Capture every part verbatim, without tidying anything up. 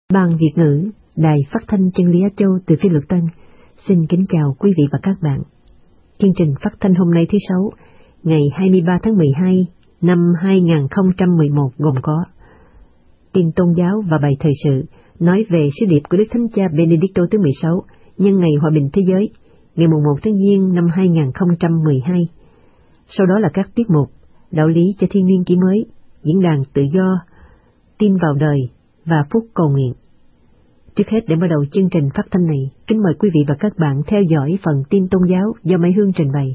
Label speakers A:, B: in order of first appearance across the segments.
A: Ban Việt ngữ, Đài Phát thanh Chân lý Á Châu từ Phi Luật Tân, xin kính chào quý vị và các bạn. Chương trình phát thanh hôm nay thứ Sáu, ngày hai mươi ba tháng mười hai năm hai nghìn không trăm mười một gồm có tin tôn giáo và bài thời sự nói về sứ điệp của Đức Thánh Cha Benedicto thứ mười sáu nhân ngày Hòa bình Thế giới, ngày mùng một tháng Giêng năm hai nghìn không trăm mười hai. Sau đó là các tiết mục đạo lý cho thiên niên kỷ mới, diễn đàn tự do, tin vào đời và phút cầu nguyện. Trước hết, để mở đầu chương trình phát thanh này, kính mời quý vị và các bạn theo dõi phần tin tôn giáo do Mai Hương trình bày.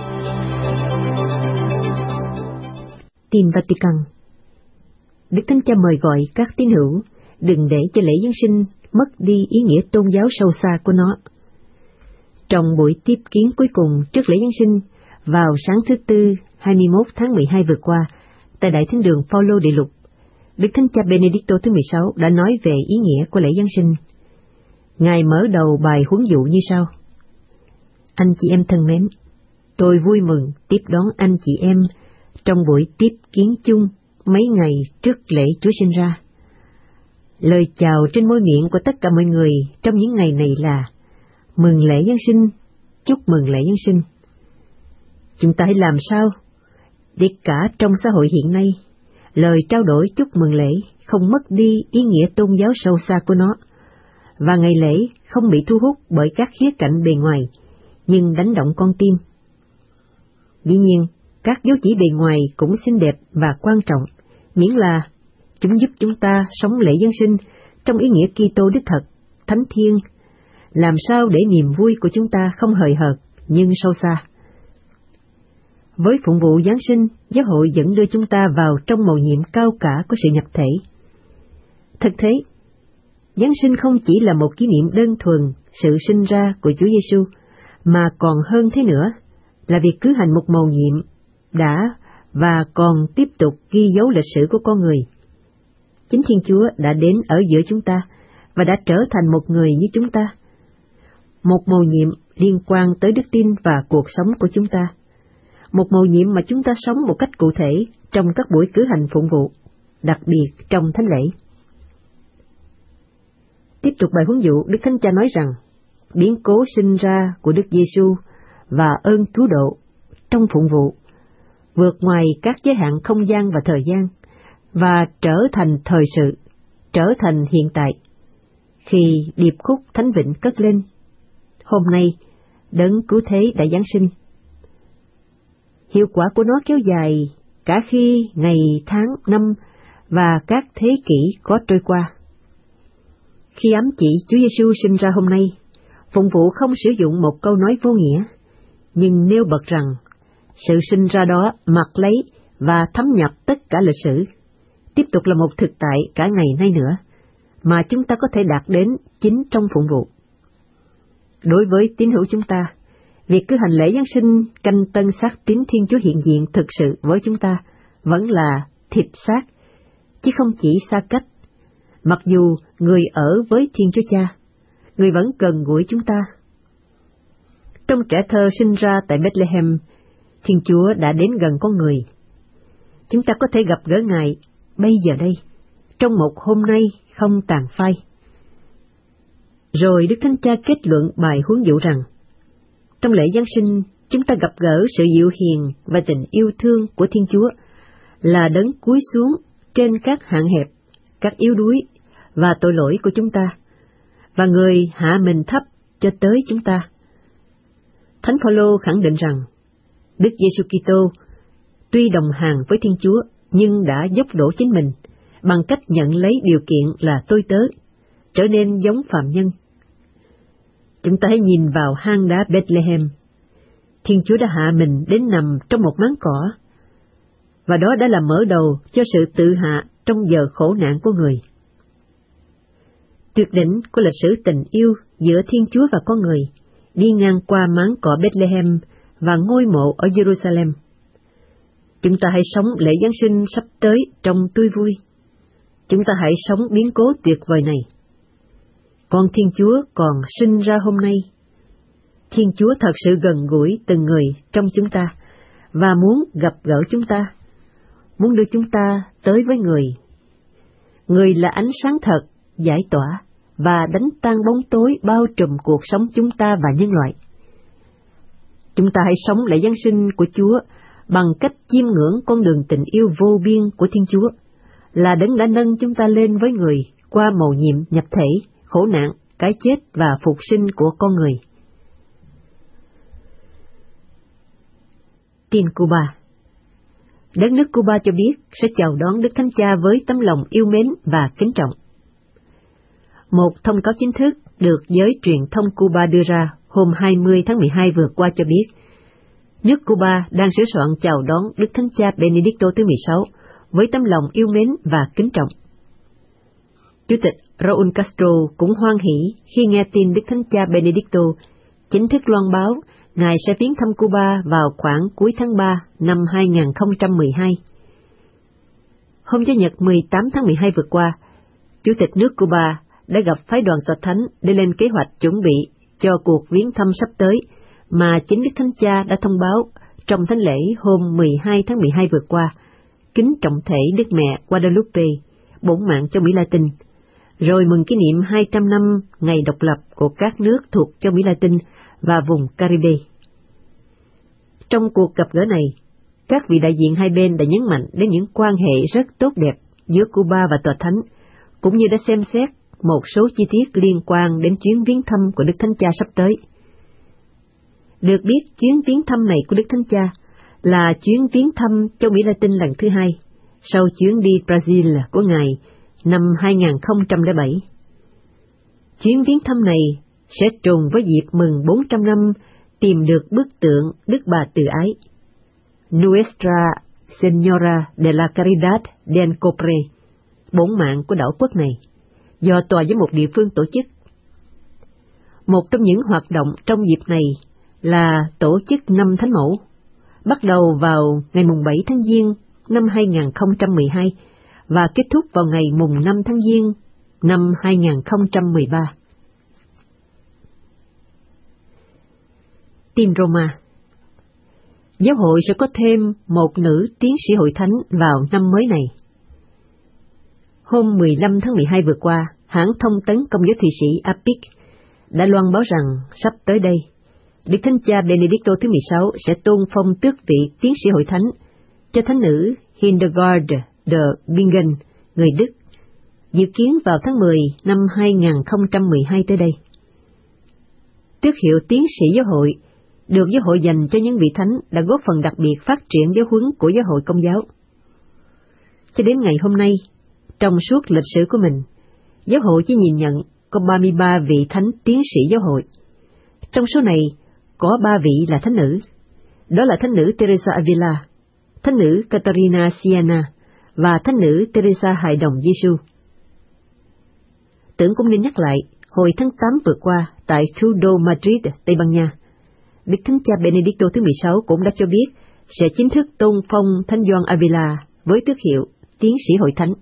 A: Tin Vatican. Đức Thánh Cha mời gọi các tín hữu đừng để cho lễ Giáng sinh mất đi ý nghĩa tôn giáo sâu xa của nó. Trong buổi tiếp kiến cuối cùng trước lễ Giáng sinh vào sáng thứ Tư hai mươi mốt tháng mười hai vừa qua tại Đại Thánh đường Phaolô Đệ Lục, Đức Thánh Cha Benedicto thứ mười sáu đã nói về ý nghĩa của lễ Giáng sinh. Ngài mở đầu bài huấn dụ như sau: Anh chị em thân mến, tôi vui mừng tiếp đón anh chị em trong buổi tiếp kiến chung mấy ngày trước lễ Chúa sinh ra. Lời chào trên môi miệng của tất cả mọi người trong những ngày này là mừng lễ Giáng sinh, chúc mừng lễ Giáng sinh. Chúng ta hãy làm sao để cả trong xã hội hiện nay, lời trao đổi chúc mừng lễ không mất đi ý nghĩa tôn giáo sâu xa của nó, và ngày lễ không bị thu hút bởi các khía cạnh bề ngoài, nhưng đánh động con tim. Dĩ nhiên, các dấu chỉ bề ngoài cũng xinh đẹp và quan trọng, miễn là chúng giúp chúng ta sống lễ Giáng sinh trong ý nghĩa Kitô đích thực, thánh thiêng, làm sao để niềm vui của chúng ta không hời hợt nhưng sâu xa. Với phụng vụ Giáng sinh, giáo hội vẫn đưa chúng ta vào trong mầu nhiệm cao cả của sự nhập thể. Thực thế, Giáng sinh không chỉ là một kỷ niệm đơn thuần sự sinh ra của Chúa Giêsu, mà còn hơn thế nữa là việc cử hành một mầu nhiệm đã và còn tiếp tục ghi dấu lịch sử của con người. Chính Thiên Chúa đã đến ở giữa chúng ta và đã trở thành một người như chúng ta. Một mầu nhiệm liên quan tới đức tin và cuộc sống của chúng ta. Một mầu nhiệm mà chúng ta sống một cách cụ thể trong các buổi cử hành phụng vụ, đặc biệt trong thánh lễ. Tiếp tục bài huấn dụ, Đức Thánh Cha nói rằng biến cố sinh ra của Đức Giêsu và ơn cứu độ trong phụng vụ vượt ngoài các giới hạn không gian và thời gian, và trở thành thời sự, trở thành hiện tại. Khi điệp khúc Thánh Vịnh cất lên, hôm nay Đấng Cứu Thế đã Giáng sinh. Hiệu quả của nó kéo dài cả khi ngày, tháng, năm và các thế kỷ có trôi qua. Khi ám chỉ Chúa Giêsu sinh ra hôm nay, phụng vụ không sử dụng một câu nói vô nghĩa, nhưng nêu bật rằng sự sinh ra đó mặc lấy và thấm nhập tất cả lịch sử, tiếp tục là một thực tại cả ngày nay nữa, mà chúng ta có thể đạt đến chính trong phụng vụ. Đối với tín hữu chúng ta, việc cử hành lễ Giáng sinh canh tân xác tín Thiên Chúa hiện diện thực sự với chúng ta vẫn là thịt xác, chứ không chỉ xa cách. Mặc dù người ở với Thiên Chúa Cha, người vẫn gần gũi chúng ta. Trong trẻ thơ sinh ra tại Bethlehem, Thiên Chúa đã đến gần con người. Chúng ta có thể gặp gỡ Ngài bây giờ đây, trong một hôm nay không tàn phai. Rồi Đức Thánh Cha kết luận bài huấn dụ rằng, trong lễ Giáng sinh, chúng ta gặp gỡ sự dịu hiền và tình yêu thương của Thiên Chúa, là Đấng cúi xuống trên các hạn hẹp, các yếu đuối và tội lỗi của chúng ta, và người hạ mình thấp cho tới chúng ta. Thánh Phaolô khẳng định rằng, Đức Giêsu Kitô tuy đồng hàng với Thiên Chúa, nhưng đã dốc đổ chính mình bằng cách nhận lấy điều kiện là tôi tớ, trở nên giống phàm nhân. Chúng ta hãy nhìn vào hang đá Bethlehem. Thiên Chúa đã hạ mình đến nằm trong một máng cỏ, và đó đã là mở đầu cho sự tự hạ trong giờ khổ nạn của người. Tuyệt đỉnh của lịch sử tình yêu giữa Thiên Chúa và con người đi ngang qua máng cỏ Bethlehem và ngôi mộ ở Jerusalem. Chúng ta hãy sống lễ Giáng sinh sắp tới trong tươi vui. Chúng ta hãy sống biến cố tuyệt vời này. Con Thiên Chúa còn sinh ra hôm nay. Thiên Chúa thật sự gần gũi từng người trong chúng ta và muốn gặp gỡ chúng ta, muốn đưa chúng ta tới với người. Người là ánh sáng thật giải tỏa và đánh tan bóng tối bao trùm cuộc sống chúng ta và nhân loại. Chúng ta hãy sống lễ Giáng sinh của Chúa bằng cách chiêm ngưỡng con đường tình yêu vô biên của Thiên Chúa, là Đấng đã nâng chúng ta lên với người qua mầu nhiệm nhập thể, khổ nạn, cái chết và phục sinh của con người. Tin Cuba. Đất nước Cuba cho biết sẽ chào đón Đức Thánh Cha với tấm lòng yêu mến và kính trọng. Một thông cáo chính thức được giới truyền thông Cuba đưa ra hôm hai mươi tháng mười hai vừa qua cho biết, nước Cuba đang sửa soạn chào đón Đức Thánh Cha Benedicto thứ mười sáu với tấm lòng yêu mến và kính trọng. Chủ tịch Raúl Castro cũng hoan hỷ khi nghe tin Đức Thánh Cha Benedicto chính thức loan báo Ngài sẽ viếng thăm Cuba vào khoảng cuối tháng ba năm hai nghìn không trăm mười hai. Hôm Chủ nhật mười tám tháng mười hai vừa qua, Chủ tịch nước Cuba đã gặp phái đoàn Tòa Thánh để lên kế hoạch chuẩn bị cho cuộc viếng thăm sắp tới mà chính Đức Thánh Cha đã thông báo trong thánh lễ hôm mười hai tháng mười hai vừa qua, kính trọng thể Đức Mẹ Guadalupe, bổn mạng cho Mỹ Latin, rồi mừng kỷ niệm hai trăm năm ngày độc lập của các nước thuộc châu Mỹ Latin và vùng Caribe. Trong cuộc gặp gỡ này, các vị đại diện hai bên đã nhấn mạnh đến những quan hệ rất tốt đẹp giữa Cuba và Tòa Thánh, cũng như đã xem xét một số chi tiết liên quan đến chuyến viếng thăm của Đức Thánh Cha sắp tới. Được biết, chuyến viếng thăm này của Đức Thánh Cha là chuyến viếng thăm châu Mỹ Latin lần thứ hai, sau chuyến đi Brazil của Ngài năm hai nghìn không trăm lẻ bảy. Chuyến viếng thăm này sẽ trùng với dịp mừng bốn trăm năm tìm được bức tượng Đức Bà Từ Ái, Nuestra Señora de la Caridad del Cobre, bổn mạng của đảo quốc này, do Tòa Giám mục địa phương tổ chức. Một trong những hoạt động trong dịp này là tổ chức năm Thánh Mẫu, bắt đầu vào ngày mùng bảy tháng Giêng năm hai nghìn không trăm mười hai và kết thúc vào ngày mùng năm tháng Giêng năm hai nghìn không trăm mười ba. Tin Roma. Giáo hội sẽ có thêm một nữ tiến sĩ hội thánh vào năm mới này. Hôm mười lăm tháng mười hai vừa qua, hãng thông tấn Công giáo Thụy Sĩ a pê i xê đã loan báo rằng sắp tới đây, Đức Thánh Cha Benedicto thứ mười sáu sẽ tôn phong tước vị tiến sĩ hội thánh cho thánh nữ Hildegard de Bingen, người Đức, dự kiến vào tháng mười năm hai nghìn không trăm mười hai tới đây. Tước hiệu tiến sĩ giáo hội được giáo hội dành cho những vị thánh đã góp phần đặc biệt phát triển giáo huấn của giáo hội Công giáo. Cho đến ngày hôm nay, trong suốt lịch sử của mình, giáo hội chỉ nhìn nhận có ba mươi ba vị thánh tiến sĩ giáo hội. Trong số này, có ba vị là thánh nữ, đó là thánh nữ Teresa Avila, thánh nữ Catarina Siena và thánh nữ Teresa Hài Đồng Giêsu. Tưởng cũng nên nhắc lại, hồi tháng tám vừa qua tại thủ đô Madrid, Tây Ban Nha, Đức Thánh Cha Benedicto thứ mười sáu cũng đã cho biết sẽ chính thức tôn phong Thánh Gioan Avila với tước hiệu tiến sĩ hội thánh.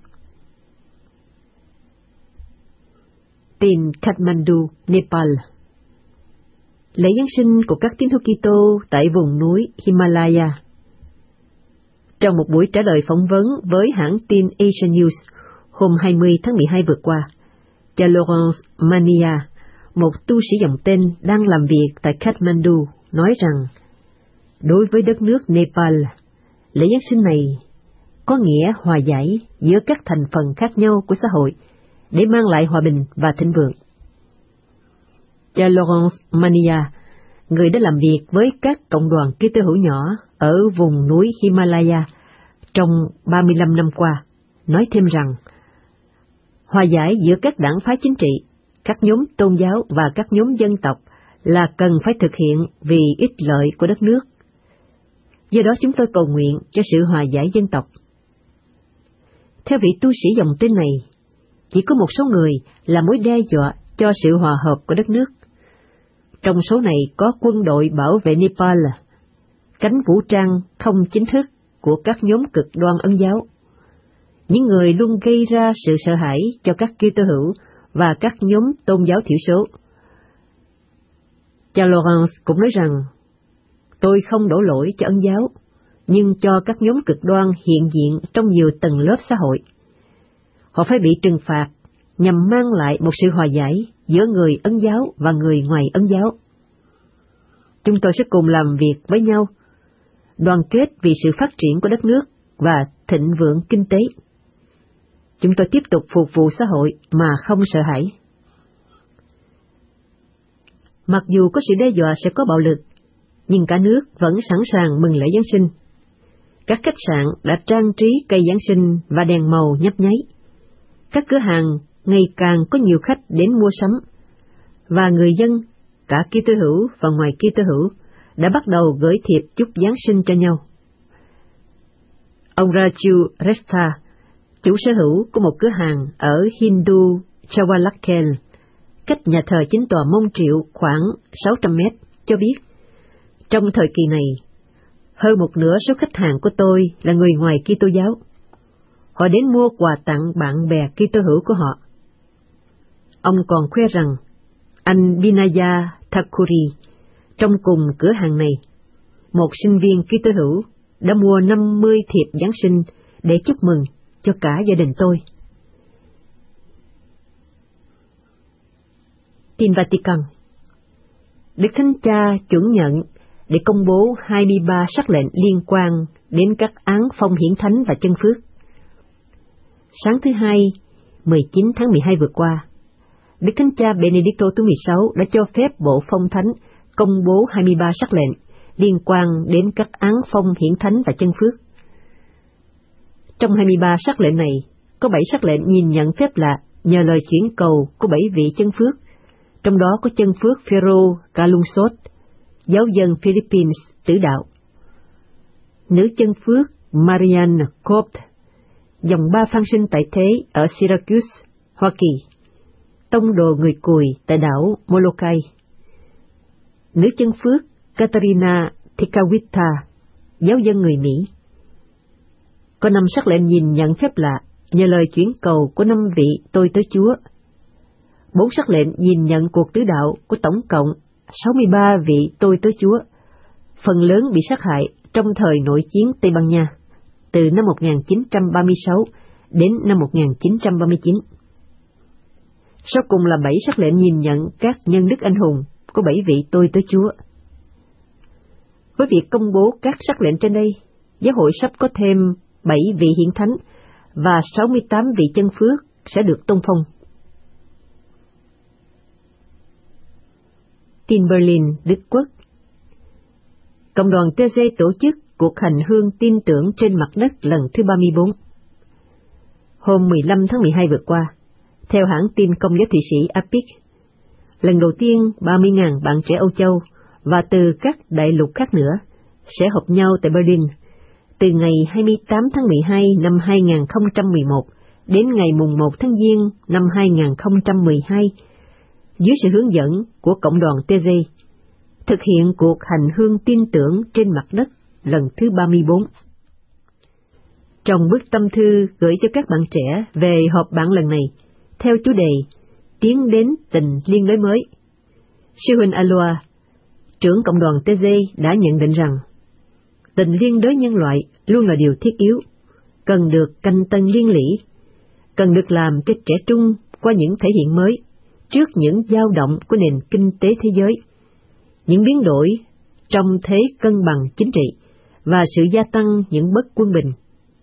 A: Tin Kathmandu, Nepal. Lễ Giáng sinh của các tín hữu Kitô tại vùng núi Himalaya. Trong một buổi trả lời phỏng vấn với hãng tin Asia News hôm hai mươi tháng mười hai vừa qua, cha Laurence Mania, một tu sĩ dòng tên đang làm việc tại Kathmandu, nói rằng đối với đất nước Nepal, lễ Giáng sinh này có nghĩa hòa giải giữa các thành phần khác nhau của xã hội để mang lại hòa bình và thịnh vượng. Cha Laurence Mania, người đã làm việc với các cộng đoàn Kitô hữu nhỏ ở vùng núi Himalaya trong ba mươi lăm năm qua, nói thêm rằng hòa giải giữa các đảng phái chính trị, các nhóm tôn giáo và các nhóm dân tộc là cần phải thực hiện vì ích lợi của đất nước. Do đó chúng tôi cầu nguyện cho sự hòa giải dân tộc. Theo vị tu sĩ dòng tên này, chỉ có một số người là mối đe dọa cho sự hòa hợp của đất nước. Trong số này có quân đội bảo vệ Nepal, cánh vũ trang không chính thức của các nhóm cực đoan Ấn giáo, những người luôn gây ra sự sợ hãi cho các Kitô hữu và các nhóm tôn giáo thiểu số. Cha Laurence cũng nói rằng, tôi không đổ lỗi cho Ấn giáo, nhưng cho các nhóm cực đoan hiện diện trong nhiều tầng lớp xã hội. Họ phải bị trừng phạt nhằm mang lại một sự hòa giải giữa người Ấn giáo và người ngoài Ấn giáo. Chúng tôi sẽ cùng làm việc với nhau, đoàn kết vì sự phát triển của đất nước và thịnh vượng kinh tế. Chúng tôi tiếp tục phục vụ xã hội mà không sợ hãi. Mặc dù có sự đe dọa sẽ có bạo lực, nhưng cả nước vẫn sẵn sàng mừng lễ Giáng sinh. Các khách sạn đã trang trí cây Giáng sinh và đèn màu nhấp nháy. Các cửa hàng ngày càng có nhiều khách đến mua sắm, và người dân, cả Kitô hữu và ngoài Kitô hữu, đã bắt đầu gửi thiệp chúc Giáng sinh cho nhau. Ông Raju Resta, chủ sở hữu của một cửa hàng ở Hindu Chawalakel, cách nhà thờ chính tòa Mông Triệu khoảng sáu trăm mét, cho biết, trong thời kỳ này, hơn một nửa số khách hàng của tôi là người ngoài Kitô giáo. Họ đến mua quà tặng bạn bè Kitô hữu của họ. Ông còn khoe rằng, anh Binaya Thakuri, trong cùng cửa hàng này, một sinh viên Kitô hữu, đã mua năm mươi thiệp Giáng sinh để chúc mừng cho cả gia đình tôi. Tin Vatican. Đức Thánh Cha chuẩn nhận để công bố hai mươi ba sắc lệnh liên quan đến các án phong hiển thánh và chân phước. Sáng thứ Hai, mười chín tháng mười hai vừa qua, Đức Thánh Cha Benedicto thứ mười sáu đã cho phép Bộ Phong Thánh công bố hai mươi ba sắc lệnh liên quan đến các án phong hiển thánh và chân phước. Trong hai mươi ba sắc lệnh này, có bảy sắc lệnh nhìn nhận phép lạ nhờ lời chuyển cầu của bảy vị chân phước, trong đó có chân phước Phêrô Calungsod, giáo dân Philippines tử đạo, nữ chân phước Marianne Copt, dòng ba phan sinh tại thế ở Syracuse, Hoa Kỳ, tông đồ người Cùi tại đảo Molokai, nữ chân phước Katarina Tikawita, giáo dân người Mỹ. Có năm sắc lệnh nhìn nhận phép lạ nhờ lời chuyển cầu của năm vị tôi tớ Chúa. Bốn sắc lệnh nhìn nhận cuộc tứ đạo của tổng cộng sáu mươi ba vị tôi tớ Chúa, phần lớn bị sát hại trong thời nội chiến Tây Ban Nha, từ năm một nghìn chín trăm ba mươi sáu đến năm một nghìn chín trăm ba mươi chín. Sau cùng là bảy sắc lệnh nhìn nhận các nhân đức anh hùng của bảy vị tôi tớ Chúa. Với việc công bố các sắc lệnh trên đây, giáo hội sắp có thêm bảy vị hiển thánh và sáu mươi tám vị chân phước sẽ được tôn phong. Tin Berlin, Đức Quốc. Cộng đoàn tê giê tổ chức cuộc hành hương tin tưởng trên mặt đất lần thứ ba mươi bốn. Hôm mười lăm tháng mười hai vừa qua, theo hãng tin công giáo Thụy Sĩ a pê i xê, lần đầu tiên ba mươi nghìn bạn trẻ Âu Châu và từ các đại lục khác nữa sẽ họp nhau tại Berlin từ ngày hai mươi tám tháng mười hai năm hai nghìn không trăm mười một đến ngày mùng một tháng Giêng năm hai nghìn không trăm mười hai, dưới sự hướng dẫn của Cộng đoàn tê giê, thực hiện cuộc hành hương tin tưởng trên mặt đất lần thứ ba mươi bốn. Trong bức tâm thư gửi cho các bạn trẻ về họp bạn lần này, theo chủ đề Tiến đến tình liên đới mới, sư huynh Aloa, trưởng Cộng đoàn tê giê đã nhận định rằng tình liên đới nhân loại luôn là điều thiết yếu, cần được canh tân liên lỉ, cần được làm cho trẻ trung qua những thể hiện mới trước những dao động của nền kinh tế thế giới, những biến đổi trong thế cân bằng chính trị và sự gia tăng những bất quân bình.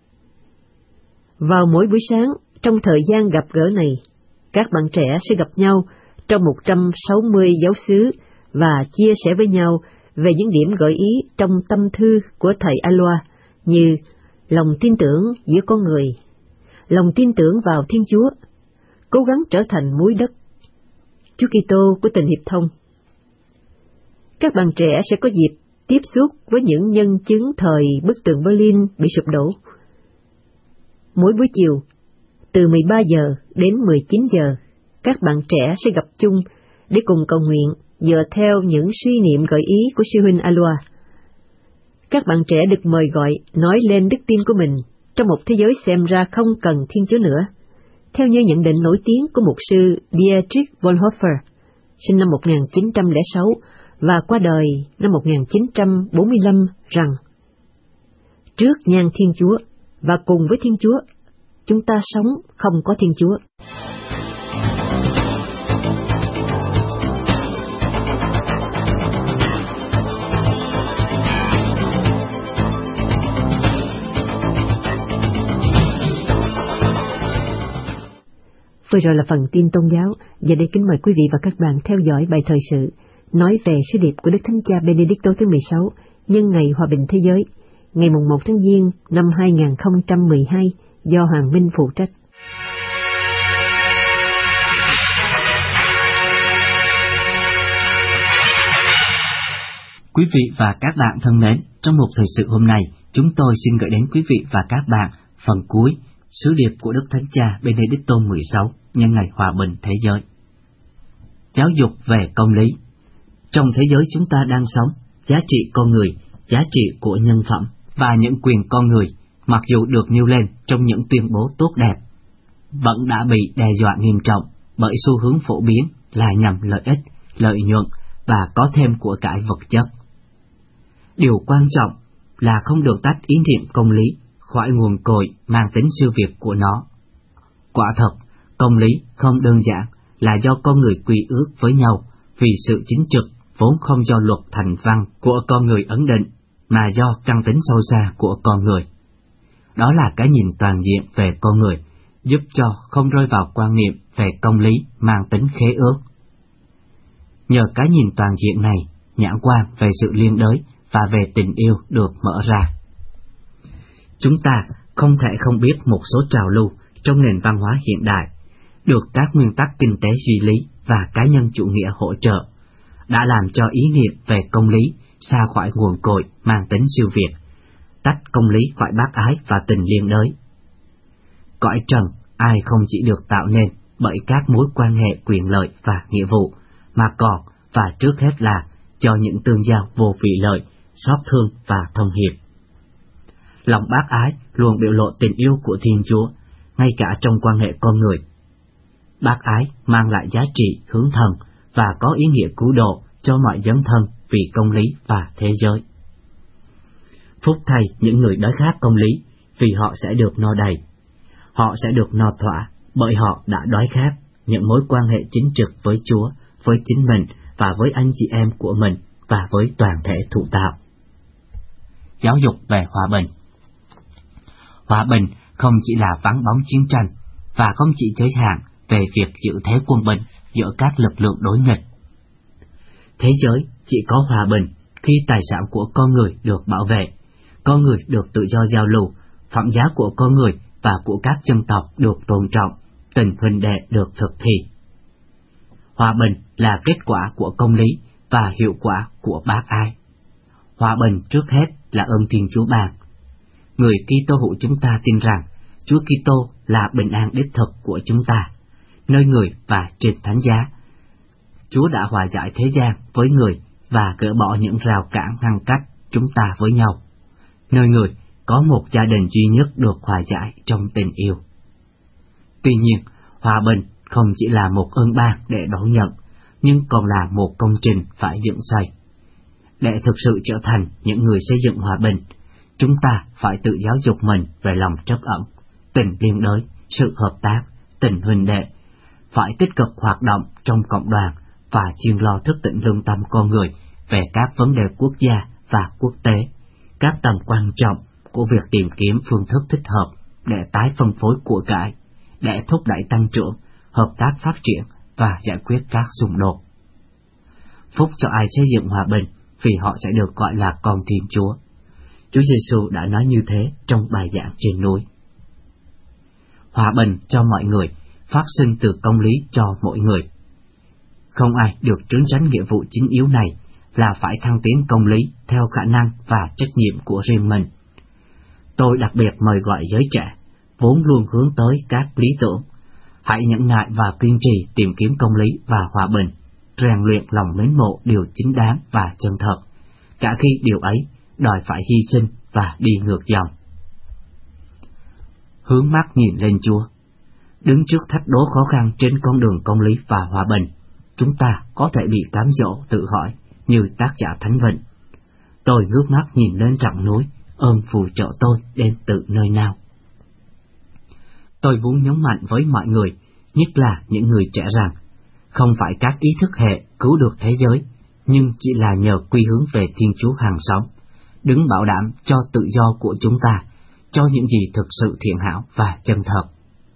A: Vào mỗi buổi sáng, trong thời gian gặp gỡ này, các bạn trẻ sẽ gặp nhau trong một trăm sáu mươi giáo xứ và chia sẻ với nhau về những điểm gợi ý trong tâm thư của thầy Aloa như lòng tin tưởng giữa con người, lòng tin tưởng vào Thiên Chúa, cố gắng trở thành muối đất, Chúa Kitô của tình hiệp thông. Các bạn trẻ sẽ có dịp tiếp xúc với những nhân chứng thời bức tường Berlin bị sụp đổ. Mỗi buổi chiều, từ mười ba giờ đến mười chín giờ, các bạn trẻ sẽ gặp chung để cùng cầu nguyện dựa theo những suy niệm gợi ý của sư huynh Aloa. Các bạn trẻ được mời gọi nói lên đức tin của mình trong một thế giới xem ra không cần Thiên Chúa nữa, theo như nhận định nổi tiếng của mục sư Dietrich Bonhoeffer, sinh năm một nghìn chín trăm lẻ sáu và qua đời năm một nghìn chín trăm bốn mươi lăm, rằng trước nhan Thiên Chúa và cùng với Thiên Chúa, chúng ta sống không có Thiên Chúa. Vừa rồi là phần tin tôn giáo, giờ đây kính mời quý vị và các bạn theo dõi bài thời sự nói về sứ điệp của Đức Thánh Cha Benedicto thứ mười sáu nhân ngày hòa bình thế giới, ngày mùng một tháng Giêng năm hai nghìn không trăm mười hai do Hoàng Minh phụ trách.
B: Quý vị và các bạn thân mến, trong một thời sự hôm nay, chúng tôi xin gửi đến quý vị và các bạn phần cuối sứ điệp của Đức Thánh Cha Benedicto mười sáu nhân ngày hòa bình thế giới. Giáo dục về công lý. Trong thế giới chúng ta đang sống, giá trị con người, giá trị của nhân phẩm và những quyền con người, mặc dù được nêu lên trong những tuyên bố tốt đẹp, vẫn đã bị đe dọa nghiêm trọng bởi xu hướng phổ biến là nhằm lợi ích, lợi nhuận và có thêm của cải vật chất. Điều quan trọng là không được tách ý niệm công lý khỏi nguồn cội mang tính siêu việt của nó. Quả thật, công lý không đơn giản là do con người quy ước với nhau vì sự chính trực vốn không do luật thành văn của con người ấn định, mà do căn tính sâu xa của con người. Đó là cái nhìn toàn diện về con người, giúp cho không rơi vào quan niệm về công lý mang tính khế ước. Nhờ cái nhìn toàn diện này, nhãn quan về sự liên đới và về tình yêu được mở ra. Chúng ta không thể không biết một số trào lưu trong nền văn hóa hiện đại, được các nguyên tắc kinh tế duy lý và cá nhân chủ nghĩa hỗ trợ, đã làm cho ý niệm về công lý xa khỏi nguồn cội mang tính siêu việt, tách công lý khỏi bác ái và tình liên đới. Cõi trần ai không chỉ được tạo nên bởi các mối quan hệ quyền lợi và nghĩa vụ, mà còn và trước hết là cho những tương giao vô vị lợi, xót thương và thông hiệp. Lòng bác ái luôn biểu lộ tình yêu của Thiên Chúa, ngay cả trong quan hệ con người. Bác ái mang lại giá trị hướng thần và có ý nghĩa cứu độ cho mọi dấn thân vì công lý và thế giới. Phúc thay những người đói khát công lý, vì họ sẽ được no đầy. Họ sẽ được no thỏa bởi họ đã đói khát những mối quan hệ chính trực với Chúa, với chính mình và với anh chị em của mình và với toàn thể thụ tạo. Giáo dục về hòa bình. Hòa bình không chỉ là vắng bóng chiến tranh và không chỉ giới hạn về việc giữ thế quân bình giữa các lực lượng đối nghịch. Thế giới chỉ có hòa bình khi tài sản của con người được bảo vệ, con người được tự do giao lưu, phẩm giá của con người và của các dân tộc được tôn trọng, tình huynh đệ được thực thi. Hòa bình là kết quả của công lý và hiệu quả của bác ái. Hòa bình trước hết là ơn Thiên Chúa ban. Người Kitô hữu chúng ta tin rằng Chúa Kitô là bình an đích thực của chúng ta, nơi người và trên thánh giá. Chúa đã hòa giải thế gian với người và gỡ bỏ những rào cản ngăn cách chúng ta với nhau, nơi người có một gia đình duy nhất được hòa giải trong tình yêu. Tuy nhiên, hòa bình không chỉ là một ơn ban để đón nhận, nhưng còn là một công trình phải dựng xây. Để thực sự trở thành những người xây dựng hòa bình, chúng ta phải tự giáo dục mình về lòng trắc ẩn, tình liên đới, sự hợp tác, tình huynh đệ, phải tích cực hoạt động trong cộng đoàn và chuyên lo thức tỉnh lương tâm con người về các vấn đề quốc gia và quốc tế, các tầm quan trọng của việc tìm kiếm phương thức thích hợp để tái phân phối của cải, để thúc đẩy tăng trưởng, hợp tác phát triển và giải quyết các xung đột. Phúc cho ai xây dựng hòa bình, vì họ sẽ được gọi là con Thiên Chúa. Chúa Giêsu đã nói như thế trong bài giảng trên núi. Hòa bình cho mọi người phát sinh từ công lý cho mỗi người. Không ai được trốn tránh nghĩa vụ chính yếu này là phải thăng tiến công lý theo khả năng và trách nhiệm của riêng mình. Tôi đặc biệt mời gọi giới trẻ, vốn luôn hướng tới các lý tưởng, hãy nhẫn nại và kiên trì tìm kiếm công lý và hòa bình, rèn luyện lòng mến mộ điều chính đáng và chân thật, cả khi điều ấy đòi phải hy sinh và đi ngược dòng. Hướng mắt nhìn lên Chúa. Đứng trước thách đố khó khăn trên con đường công lý và hòa bình, chúng ta có thể bị cám dỗ tự hỏi như tác giả Thánh Vịnh. Tôi ngước mắt nhìn lên trọn núi, ơn phù trợ tôi đến từ nơi nào? Tôi muốn nhấn mạnh với mọi người, nhất là những người trẻ rằng, không phải các ý thức hệ cứu được thế giới, nhưng chỉ là nhờ quy hướng về Thiên Chúa hàng sống, đứng bảo đảm cho tự do của chúng ta, cho những gì thực sự thiện hảo và chân thật.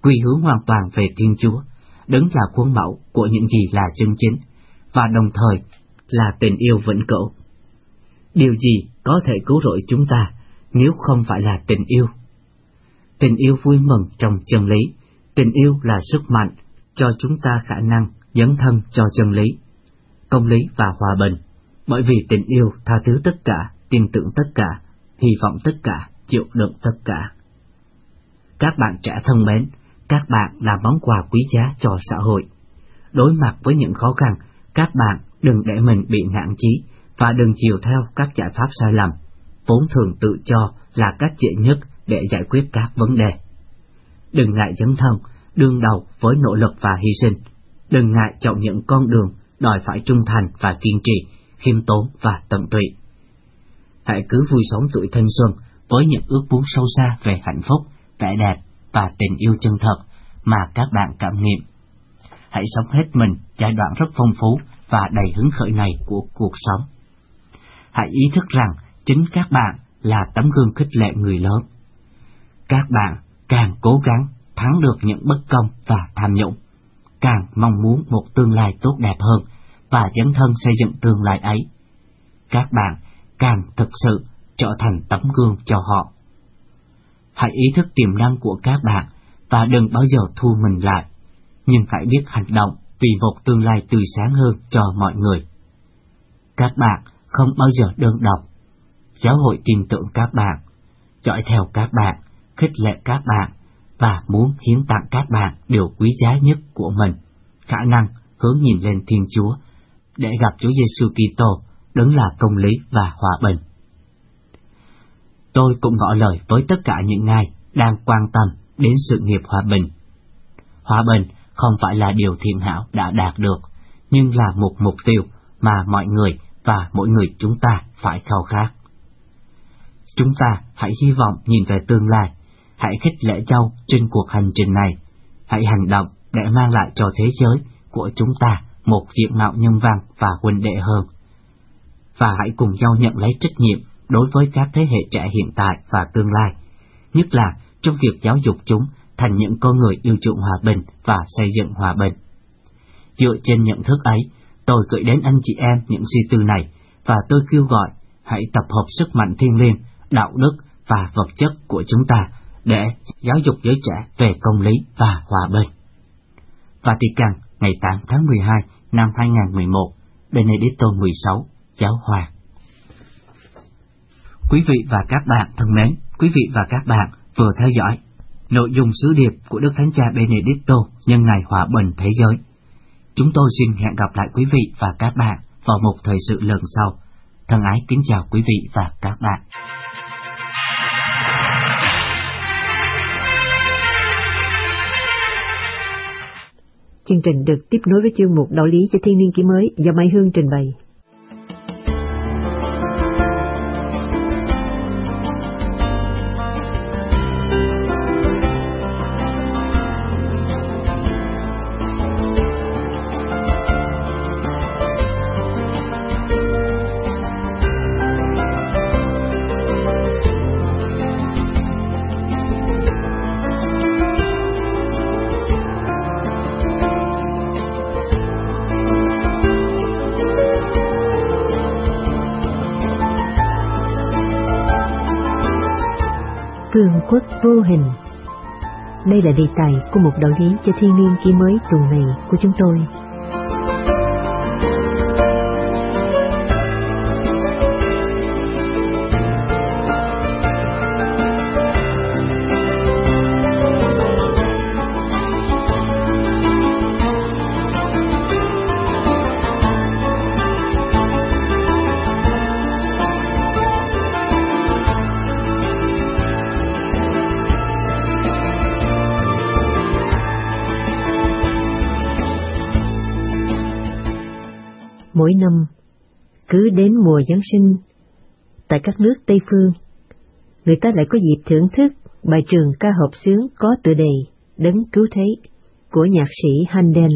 B: quy hướng hoàn toàn về Thiên Chúa, Đấng là khuôn mẫu của những gì là chân chính, và đồng thời là tình yêu vĩnh cửu. Điều gì có thể cứu rỗi chúng ta nếu không phải là tình yêu? Tình yêu vui mừng trong chân lý, tình yêu là sức mạnh cho chúng ta khả năng dấn thân cho chân lý, công lý và hòa bình, bởi vì tình yêu tha thứ tất cả, tin tưởng tất cả, hy vọng tất cả, chịu đựng tất cả. Các bạn trẻ thân mến, các bạn là món quà quý giá cho xã hội. Đối mặt với những khó khăn, các bạn đừng để mình bị nản chí và đừng chiều theo các giải pháp sai lầm, vốn thường tự cho là cách dễ nhất để giải quyết các vấn đề. Đừng ngại dấn thân, đương đầu với nỗ lực và hy sinh. Đừng ngại chọn những con đường đòi phải trung thành và kiên trì, khiêm tốn và tận tụy. Hãy cứ vui sống tuổi thanh xuân với những ước muốn sâu xa về hạnh phúc, vẻ đẹp và tình yêu chân thật mà các bạn cảm nghiệm. Hãy sống hết mình giai đoạn rất phong phú và đầy hứng khởi này của cuộc sống. Hãy ý thức rằng chính các bạn là tấm gương khích lệ người lớn. Các bạn càng cố gắng thắng được những bất công và tham nhũng, càng mong muốn một tương lai tốt đẹp hơn và dấn thân xây dựng tương lai ấy. Các bạn càng thực sự trở thành tấm gương cho họ. Hãy ý thức tiềm năng của các bạn và đừng bao giờ thu mình lại, nhưng hãy biết hành động vì một tương lai tươi sáng hơn cho mọi người. Các bạn không bao giờ đơn độc. Giáo hội tin tưởng các bạn, dõi theo các bạn, khích lệ các bạn và muốn hiến tặng các bạn điều quý giá nhất của mình, khả năng hướng nhìn lên Thiên Chúa để gặp Chúa Giêsu Kitô, Đấng là công lý và hòa bình. Tôi cũng ngỏ lời với tất cả những ai đang quan tâm đến sự nghiệp hòa bình. Hòa bình không phải là điều thiện hảo đã đạt được, nhưng là một mục tiêu mà mọi người và mỗi người chúng ta phải khao khát. Chúng ta hãy hy vọng nhìn về tương lai, hãy khích lệ nhau trên cuộc hành trình này, hãy hành động để mang lại cho thế giới của chúng ta một diện mạo nhân văn và huynh đệ hơn. Và hãy cùng nhau nhận lấy trách nhiệm đối với các thế hệ trẻ hiện tại và tương lai, nhất là trong việc giáo dục chúng thành những con người yêu chuộng hòa bình và xây dựng hòa bình. Dựa trên nhận thức ấy, tôi gửi đến anh chị em những suy tư này, và tôi kêu gọi hãy tập hợp sức mạnh thiêng liêng, đạo đức và vật chất của chúng ta để giáo dục giới trẻ về công lý và hòa bình. Vatican, ngày tám tháng mười hai năm hai nghìn không trăm mười một, Benedicto mười sáu, Giáo hoàng. Quý vị và các bạn thân mến, quý vị và các bạn vừa theo dõi nội dung sứ điệp của Đức Thánh Cha Benedicto nhân ngày hòa bình thế giới. Chúng tôi xin hẹn gặp lại quý vị và các bạn vào một thời sự lần sau. Thân ái kính chào quý vị và các bạn.
A: Chương trình được tiếp nối với chương mục Đạo lý cho thiên niên kỷ mới do Mai Hương trình bày. Vương quốc vô hình. Đây là đề tài của một đạo lý cho thiên niên kỷ mới tuần này của chúng tôi. Mỗi năm, cứ đến mùa Giáng sinh, tại các nước Tây Phương, người ta lại có dịp thưởng thức bài trường ca hợp xướng có tựa đề Đấng Cứu Thế của nhạc sĩ Handel.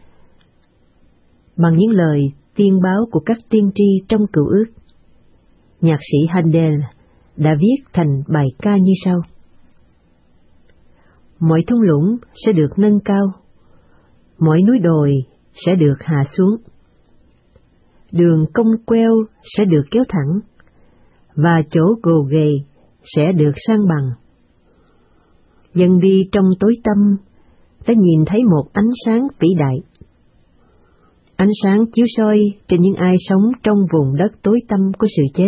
A: Bằng những lời tiên báo của các tiên tri trong Cựu Ước, nhạc sĩ Handel đã viết thành bài ca như sau. mọi thung lũng sẽ được nâng cao, mọi núi đồi sẽ được hạ xuống, đường cong queo sẽ được kéo thẳng, và chỗ gồ ghề sẽ được san bằng. Dân đi trong tối tăm đã nhìn thấy một ánh sáng vĩ đại. Ánh sáng chiếu soi trên những ai sống trong vùng đất tối tăm của sự chết.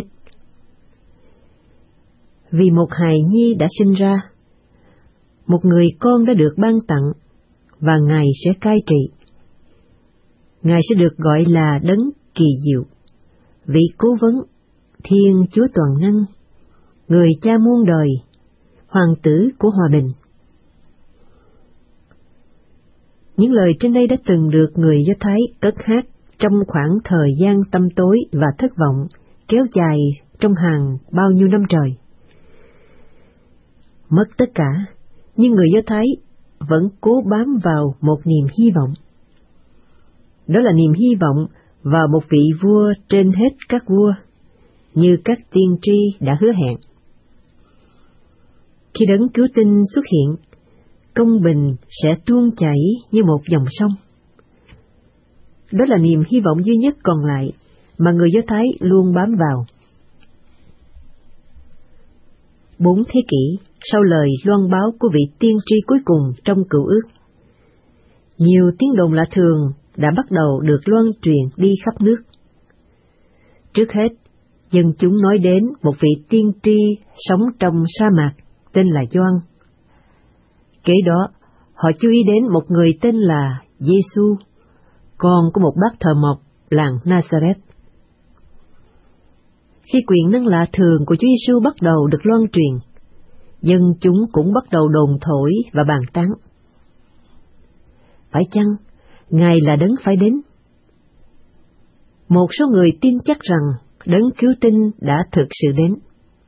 A: Vì một hài nhi đã sinh ra, một người con đã được ban tặng, và Ngài sẽ cai trị. Ngài sẽ được gọi là Đấng Kỳ Diệu, Vị Cố Vấn, Thiên Chúa Toàn Năng, Người Cha muôn đời, Hoàng tử của hòa bình. Những lời trên đây đã từng được người Do Thái cất hát trong khoảng thời gian tăm tối và thất vọng kéo dài trong hàng bao nhiêu năm trời. Mất tất cả, nhưng người Do Thái vẫn cố bám vào một niềm hy vọng. Đó là niềm hy vọng vào một vị vua trên hết các vua, như các tiên tri đã hứa hẹn. Khi Đấng Cứu Tinh xuất hiện, công bình sẽ tuôn chảy như một dòng sông. Đó là niềm hy vọng duy nhất còn lại mà người Do Thái luôn bám vào. Bốn thế kỷ sau lời loan báo của vị tiên tri cuối cùng trong Cựu Ước, nhiều tiếng đồn lạ thường đã bắt đầu được loan truyền đi khắp nước. Trước hết, dân chúng nói đến một vị tiên tri sống trong sa mạc tên là Gioan. Kế đó, họ chú ý đến một người tên là Giê-xu, con của một bác thợ mộc làng Nazareth. Khi quyền năng lạ thường của Chúa Giê-xu bắt đầu được loan truyền, dân chúng cũng bắt đầu đồn thổi và bàn tán. Phải chăng Ngài là Đấng phải đến? Một số người tin chắc rằng Đấng Cứu Tinh đã thực sự đến.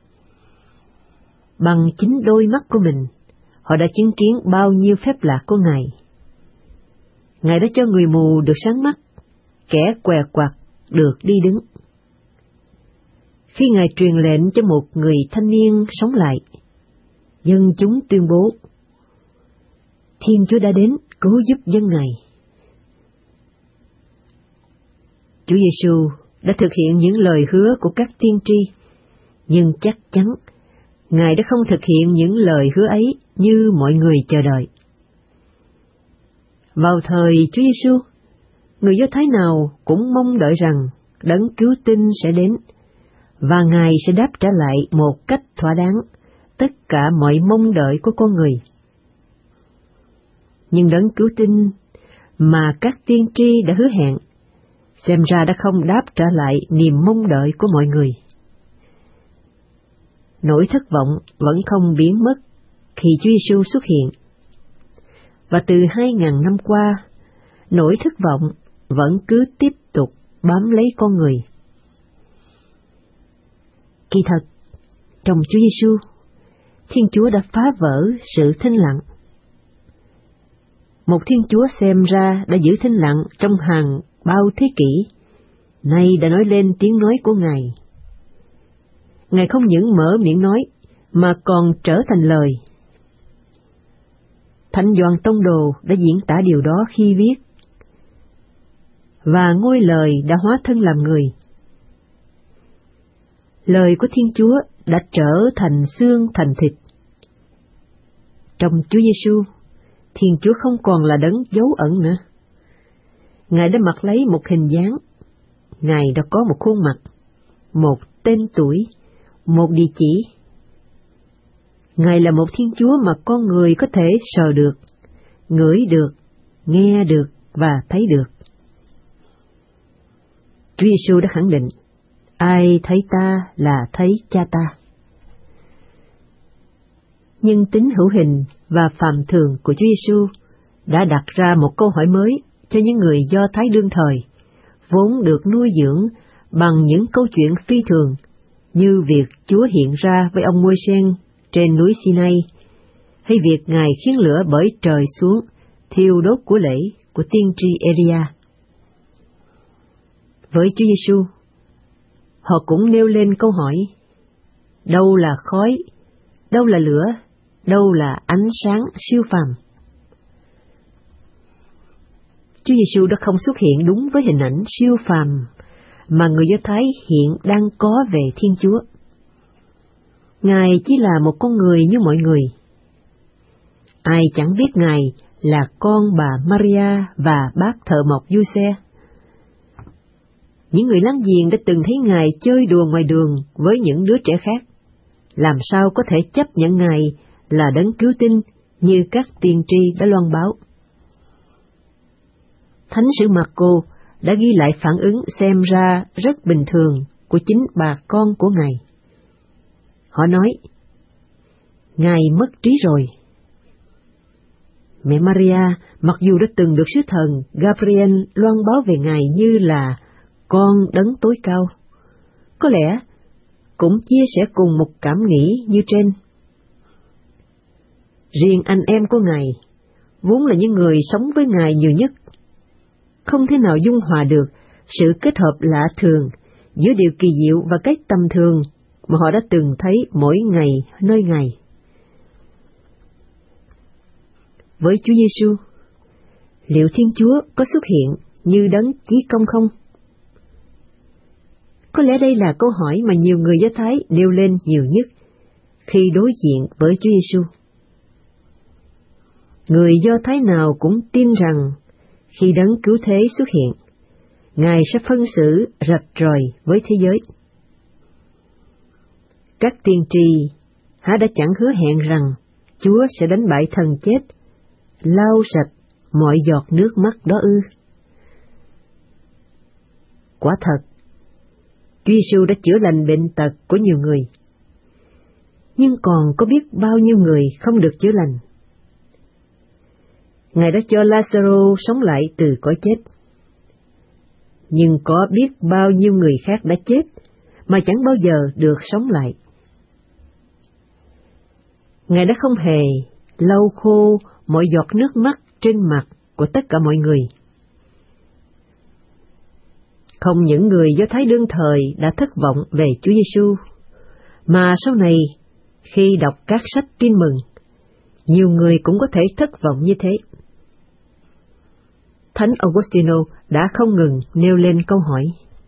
A: Bằng chính đôi mắt của mình, họ đã chứng kiến bao nhiêu phép lạ của Ngài. Ngài đã cho người mù được sáng mắt, kẻ què quặt được đi đứng. Khi Ngài truyền lệnh cho một người thanh niên sống lại, dân chúng tuyên bố: Thiên Chúa đã đến cứu giúp dân Ngài. Chúa Giê-xu đã thực hiện những lời hứa của các tiên tri, nhưng chắc chắn Ngài đã không thực hiện những lời hứa ấy như mọi người chờ đợi. Vào thời Chúa Giê-xu, người Do Thái nào cũng mong đợi rằng Đấng Cứu Tinh sẽ đến, và Ngài sẽ đáp trả lại một cách thỏa đáng tất cả mọi mong đợi của con người. Nhưng Đấng Cứu Tinh mà các tiên tri đã hứa hẹn, xem ra đã không đáp trả lại niềm mong đợi của mọi người. Nỗi thất vọng vẫn không biến mất khi Chúa Giê-xu xuất hiện. Và từ hai ngàn năm qua, nỗi thất vọng vẫn cứ tiếp tục bám lấy con người. Kỳ thật, trong Chúa Giê-xu, Thiên Chúa đã phá vỡ sự thinh lặng. Một Thiên Chúa xem ra đã giữ thinh lặng trong hàng bao thế kỷ, nay đã nói lên tiếng nói của Ngài. Ngài không những mở miệng nói, mà còn trở thành lời. Thánh Gioan Tông Đồ đã diễn tả điều đó khi viết: Và ngôi lời đã hóa thân làm người. Lời của Thiên Chúa đã trở thành xương thành thịt. Trong Chúa Giê-xu, Thiên Chúa không còn là Đấng dấu ẩn nữa. Ngài đã mặc lấy một hình dáng. Ngài đã có một khuôn mặt, một tên tuổi, một địa chỉ. Ngài là một Thiên Chúa mà con người có thể sờ được, ngửi được, nghe được và thấy được. Chúa Giê-xu đã khẳng định: Ai thấy ta là thấy Cha ta. Nhưng tính hữu hình và phàm thường của Chúa Giê-xu đã đặt ra một câu hỏi mới cho những người Do Thái đương thời, vốn được nuôi dưỡng bằng những câu chuyện phi thường, như việc Chúa hiện ra với ông Môi-sen trên núi Sinai, hay việc Ngài khiến lửa bởi trời xuống thiêu đốt của lễ của tiên tri Elia. Với Chúa Giê-xu, họ cũng nêu lên câu hỏi: đâu là khói, đâu là lửa, đâu là ánh sáng siêu phàm. Chúa Giêsu đã không xuất hiện đúng với hình ảnh siêu phàm mà người Do Thái hiện đang có về Thiên Chúa. Ngài chỉ là một con người như mọi người. Ai chẳng biết Ngài là con bà Maria và bác thợ mộc Giuse. Những người láng giềng đã từng thấy Ngài chơi đùa ngoài đường với những đứa trẻ khác. Làm sao có thể chấp nhận Ngài là đấng cứu tinh như các tiên tri đã loan báo. Thánh sử Marco đã ghi lại phản ứng xem ra rất bình thường của chính bà con của Ngài. Họ nói, Ngài mất trí rồi. Mẹ Maria, mặc dù đã từng được sứ thần Gabriel loan báo về Ngài như là con đấng tối cao, có lẽ cũng chia sẻ cùng một cảm nghĩ như trên. Riêng anh em của Ngài, vốn là những người sống với Ngài nhiều nhất, không thể nào dung hòa được sự kết hợp lạ thường giữa điều kỳ diệu và cái tầm thường mà họ đã từng thấy mỗi ngày nơi Ngài. Với Chúa Giêsu, liệu Thiên Chúa có xuất hiện như đấng chí công không? Có lẽ đây là câu hỏi mà nhiều người Do Thái nêu lên nhiều nhất khi đối diện với Chúa Giêsu. Người Do Thái nào cũng tin rằng khi đấng cứu thế xuất hiện, Ngài sẽ phân xử rạch ròi với thế giới. Các tiên tri há đã chẳng hứa hẹn rằng Chúa sẽ đánh bại thần chết, lau sạch mọi giọt nước mắt đó ư? Quả thật, Chúa Giêsu đã chữa lành bệnh tật của nhiều người, nhưng còn có biết bao nhiêu người không được chữa lành. Ngài đã cho Lazaro sống lại từ cõi chết, nhưng có biết bao nhiêu người khác đã chết mà chẳng bao giờ được sống lại. Ngài đã không hề lau khô mọi giọt nước mắt trên mặt của tất cả mọi người. Không những người Do Thái đương thời đã thất vọng về Chúa Giêsu, mà sau này khi đọc các sách tin mừng, nhiều người cũng có thể thất vọng như thế. Thánh Augustino đã không ngừng nêu lên câu hỏi: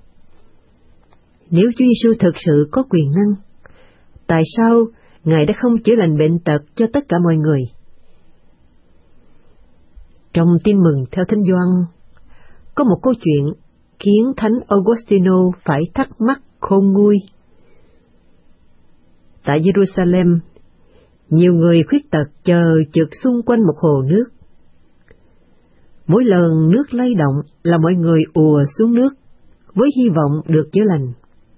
A: nếu Chúa Giêsu thực sự có quyền năng, tại sao Ngài đã không chữa lành bệnh tật cho tất cả mọi người? Trong tin mừng theo Thánh Gioan, có một câu chuyện khiến Thánh Augustino phải thắc mắc khôn nguôi. Tại Jerusalem, nhiều người khuyết tật chờ chực xung quanh một hồ nước. Mỗi lần nước lay động là mọi người ùa xuống nước với hy vọng được chữa lành.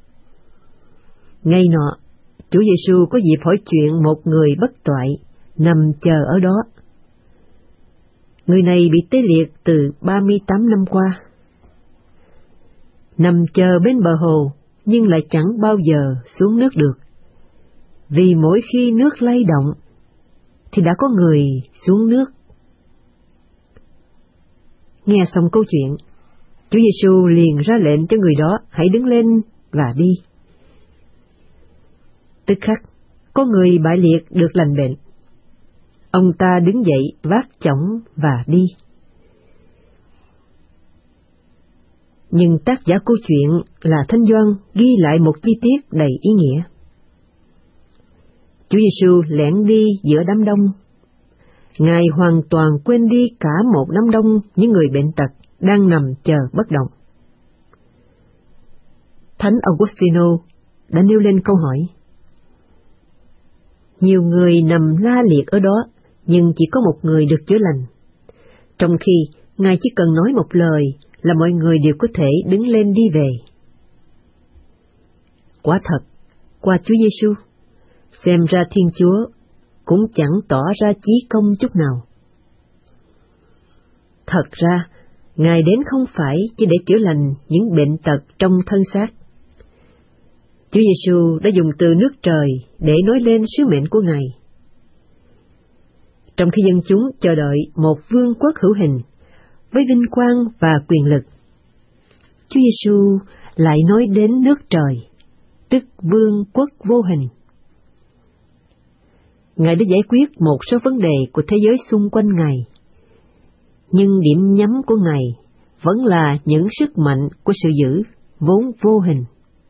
A: Ngày nọ, Chúa Giêsu có dịp hỏi chuyện một người bất toại nằm chờ ở đó. Người này bị tê liệt từ ba mươi tám năm qua. Nằm chờ bên bờ hồ nhưng lại chẳng bao giờ xuống nước được, vì mỗi khi nước lay động thì đã có người xuống nước. Nghe xong câu chuyện, Chúa Giêsu liền ra lệnh cho người đó hãy đứng lên và đi. Tức khắc, có người bại liệt được lành bệnh. Ông ta đứng dậy vác chõng và đi. Nhưng tác giả câu chuyện là Thánh Gioan ghi lại một chi tiết đầy ý nghĩa. Chúa Giêsu lẻn đi giữa đám đông. Ngài hoàn toàn quên đi cả một đám đông những người bệnh tật đang nằm chờ bất động. Thánh Augustino đã nêu lên câu hỏi: nhiều người nằm la liệt ở đó, nhưng chỉ có một người được chữa lành, trong khi Ngài chỉ cần nói một lời là mọi người đều có thể đứng lên đi về. Quả thật, qua Chúa Giêsu, xem ra Thiên Chúa cũng chẳng tỏ ra chí công chút nào. Thật ra, Ngài đến không phải chỉ để chữa lành những bệnh tật trong thân xác. Chúa Giêsu đã dùng từ nước trời để nói lên sứ mệnh của Ngài. Trong khi dân chúng chờ đợi một vương quốc hữu hình với vinh quang và quyền lực, Chúa Giêsu lại nói đến nước trời, tức vương quốc vô hình. Ngài đã giải quyết một số vấn đề của thế giới xung quanh Ngài, nhưng điểm nhắm của Ngài vẫn là những sức mạnh của sự giữ vốn vô hình.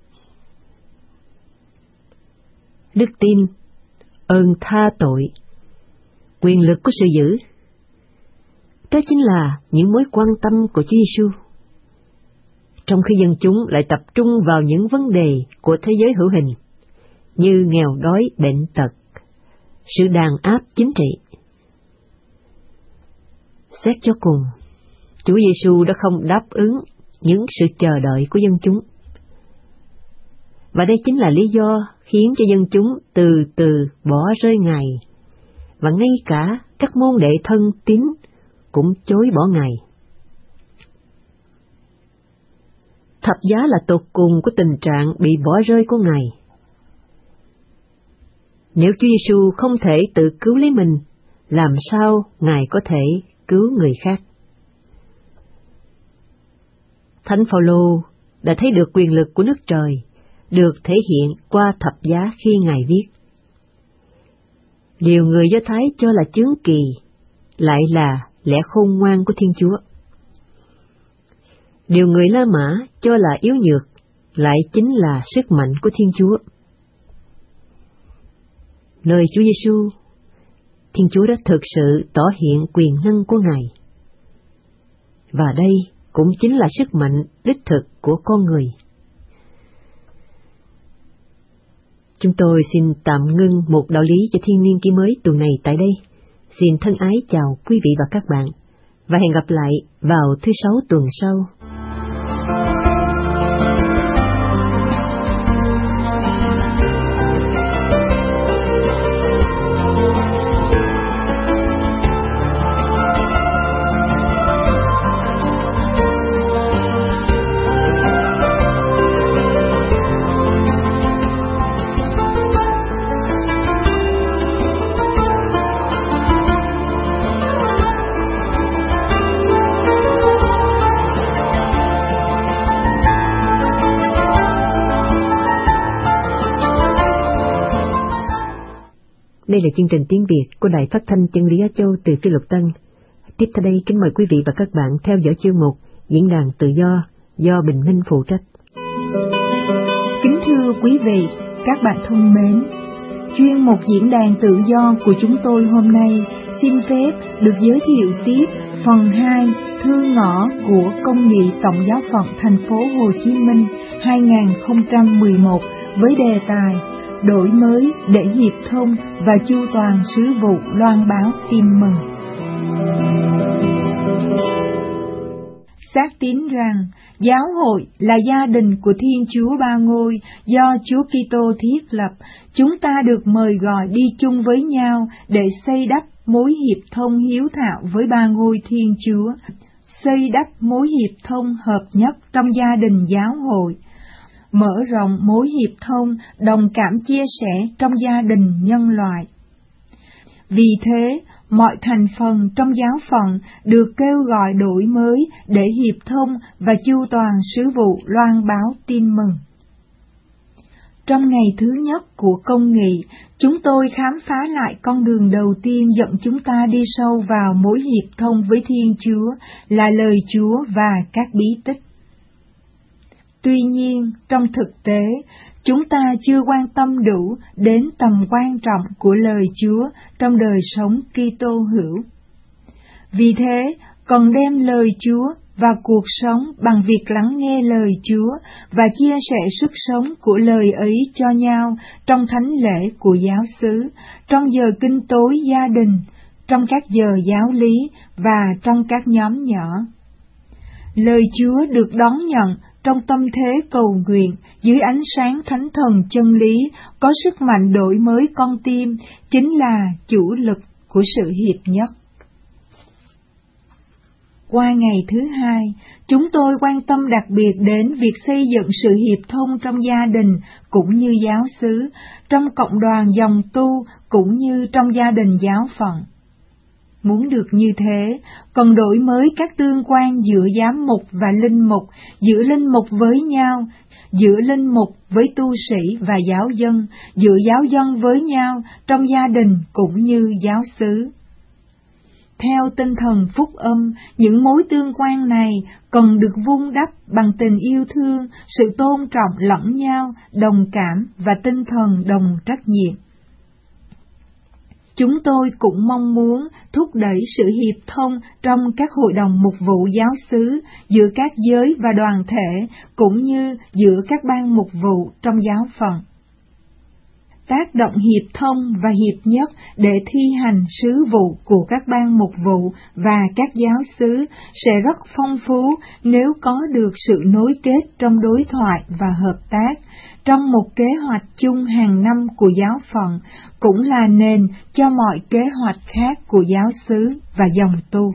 A: Đức tin, ơn tha tội, quyền lực của sự giữ, đó chính là những mối quan tâm của Chúa Giêsu. Trong khi dân chúng lại tập trung vào những vấn đề của thế giới hữu hình, như nghèo đói, bệnh tật, sự đàn áp chính trị. Xét cho cùng, Chúa Giêsu đã không đáp ứng những sự chờ đợi của dân chúng. Và đây chính là lý do khiến cho dân chúng từ từ bỏ rơi Ngài, và ngay cả các môn đệ thân tín cũng chối bỏ Ngài. Thập giá là tột cùng của tình trạng bị bỏ rơi của Ngài. Nếu Chúa Giêsu không thể tự cứu lấy mình, làm sao Ngài có thể cứu người khác? Thánh Phaolô đã thấy được quyền lực của nước trời được thể hiện qua thập giá khi Ngài viết: điều người Do Thái cho là chướng kỳ, lại là lẽ khôn ngoan của Thiên Chúa. Điều người La Mã cho là yếu nhược, lại chính là sức mạnh của Thiên Chúa. Nơi Chúa Giêsu, Thiên Chúa đã thực sự tỏ hiện quyền năng của Ngài. Và đây cũng chính là sức mạnh đích thực của con người. Chúng tôi xin tạm ngưng một đạo lý cho thiên niên ký mới tuần này tại đây. Xin thân ái chào quý vị và các bạn, và hẹn gặp lại vào thứ Sáu tuần sau. Đây là chương trình tiếng Việt của Đài Phát thanh Chân lý Á Châu từ Phi Luật Tân. Tiếp theo đây, kính mời quý vị và các bạn theo dõi chương mục Diễn đàn Tự do do Bình Minh phụ trách.
C: Kính thưa quý vị, các bạn thân mến, chuyên mục Diễn đàn Tự do của chúng tôi hôm nay xin phép được giới thiệu tiếp phần hai thư ngõ của Công nghị Tổng giáo phận thành phố Hồ Chí Minh hai không một một với đề tài đổi mới để hiệp thông và chu toàn sứ vụ loan báo tin mừng. Xác tín rằng giáo hội là gia đình của Thiên Chúa Ba Ngôi do Chúa Kitô thiết lập. Chúng ta được mời gọi đi chung với nhau để xây đắp mối hiệp thông hiếu thảo với Ba Ngôi Thiên Chúa, xây đắp mối hiệp thông hợp nhất trong gia đình giáo hội, mở rộng mối hiệp thông đồng cảm chia sẻ trong gia đình nhân loại. Vì thế, mọi thành phần trong giáo phận được kêu gọi đổi mới để hiệp thông và chu toàn sứ vụ loan báo tin mừng. Trong ngày thứ nhất của công nghị, chúng tôi khám phá lại con đường đầu tiên dẫn chúng ta đi sâu vào mối hiệp thông với Thiên Chúa là lời Chúa và các bí tích. Tuy nhiên, trong thực tế, chúng ta chưa quan tâm đủ đến tầm quan trọng của lời Chúa trong đời sống Kitô hữu. Vì thế, cần đem lời Chúa và cuộc sống bằng việc lắng nghe lời Chúa và chia sẻ sức sống của lời ấy cho nhau trong thánh lễ của giáo xứ, trong giờ kinh tối gia đình, trong các giờ giáo lý và trong các nhóm nhỏ. Lời Chúa được đón nhận trong tâm thế cầu nguyện dưới ánh sáng thánh thần chân lý có sức mạnh đổi mới con tim, chính là chủ lực của sự hiệp nhất. Qua ngày thứ hai, chúng tôi quan tâm đặc biệt đến việc xây dựng sự hiệp thông trong gia đình cũng như giáo xứ, trong cộng đoàn dòng tu cũng như trong gia đình giáo phận. Muốn được như thế, cần đổi mới các tương quan giữa giám mục và linh mục, giữa linh mục với nhau, giữa linh mục với tu sĩ và giáo dân, giữa giáo dân với nhau trong gia đình cũng như giáo xứ. Theo tinh thần phúc âm, những mối tương quan này cần được vun đắp bằng tình yêu thương, sự tôn trọng lẫn nhau, đồng cảm và tinh thần đồng trách nhiệm. Chúng tôi cũng mong muốn thúc đẩy sự hiệp thông trong các hội đồng mục vụ giáo xứ giữa các giới và đoàn thể, cũng như giữa các ban mục vụ trong giáo phận. Tác động hiệp thông và hiệp nhất để thi hành sứ vụ của các ban mục vụ và các giáo xứ sẽ rất phong phú nếu có được sự nối kết trong đối thoại và hợp tác, trong một kế hoạch chung hàng năm của giáo phận, cũng là nền cho mọi kế hoạch khác của giáo xứ và dòng tu.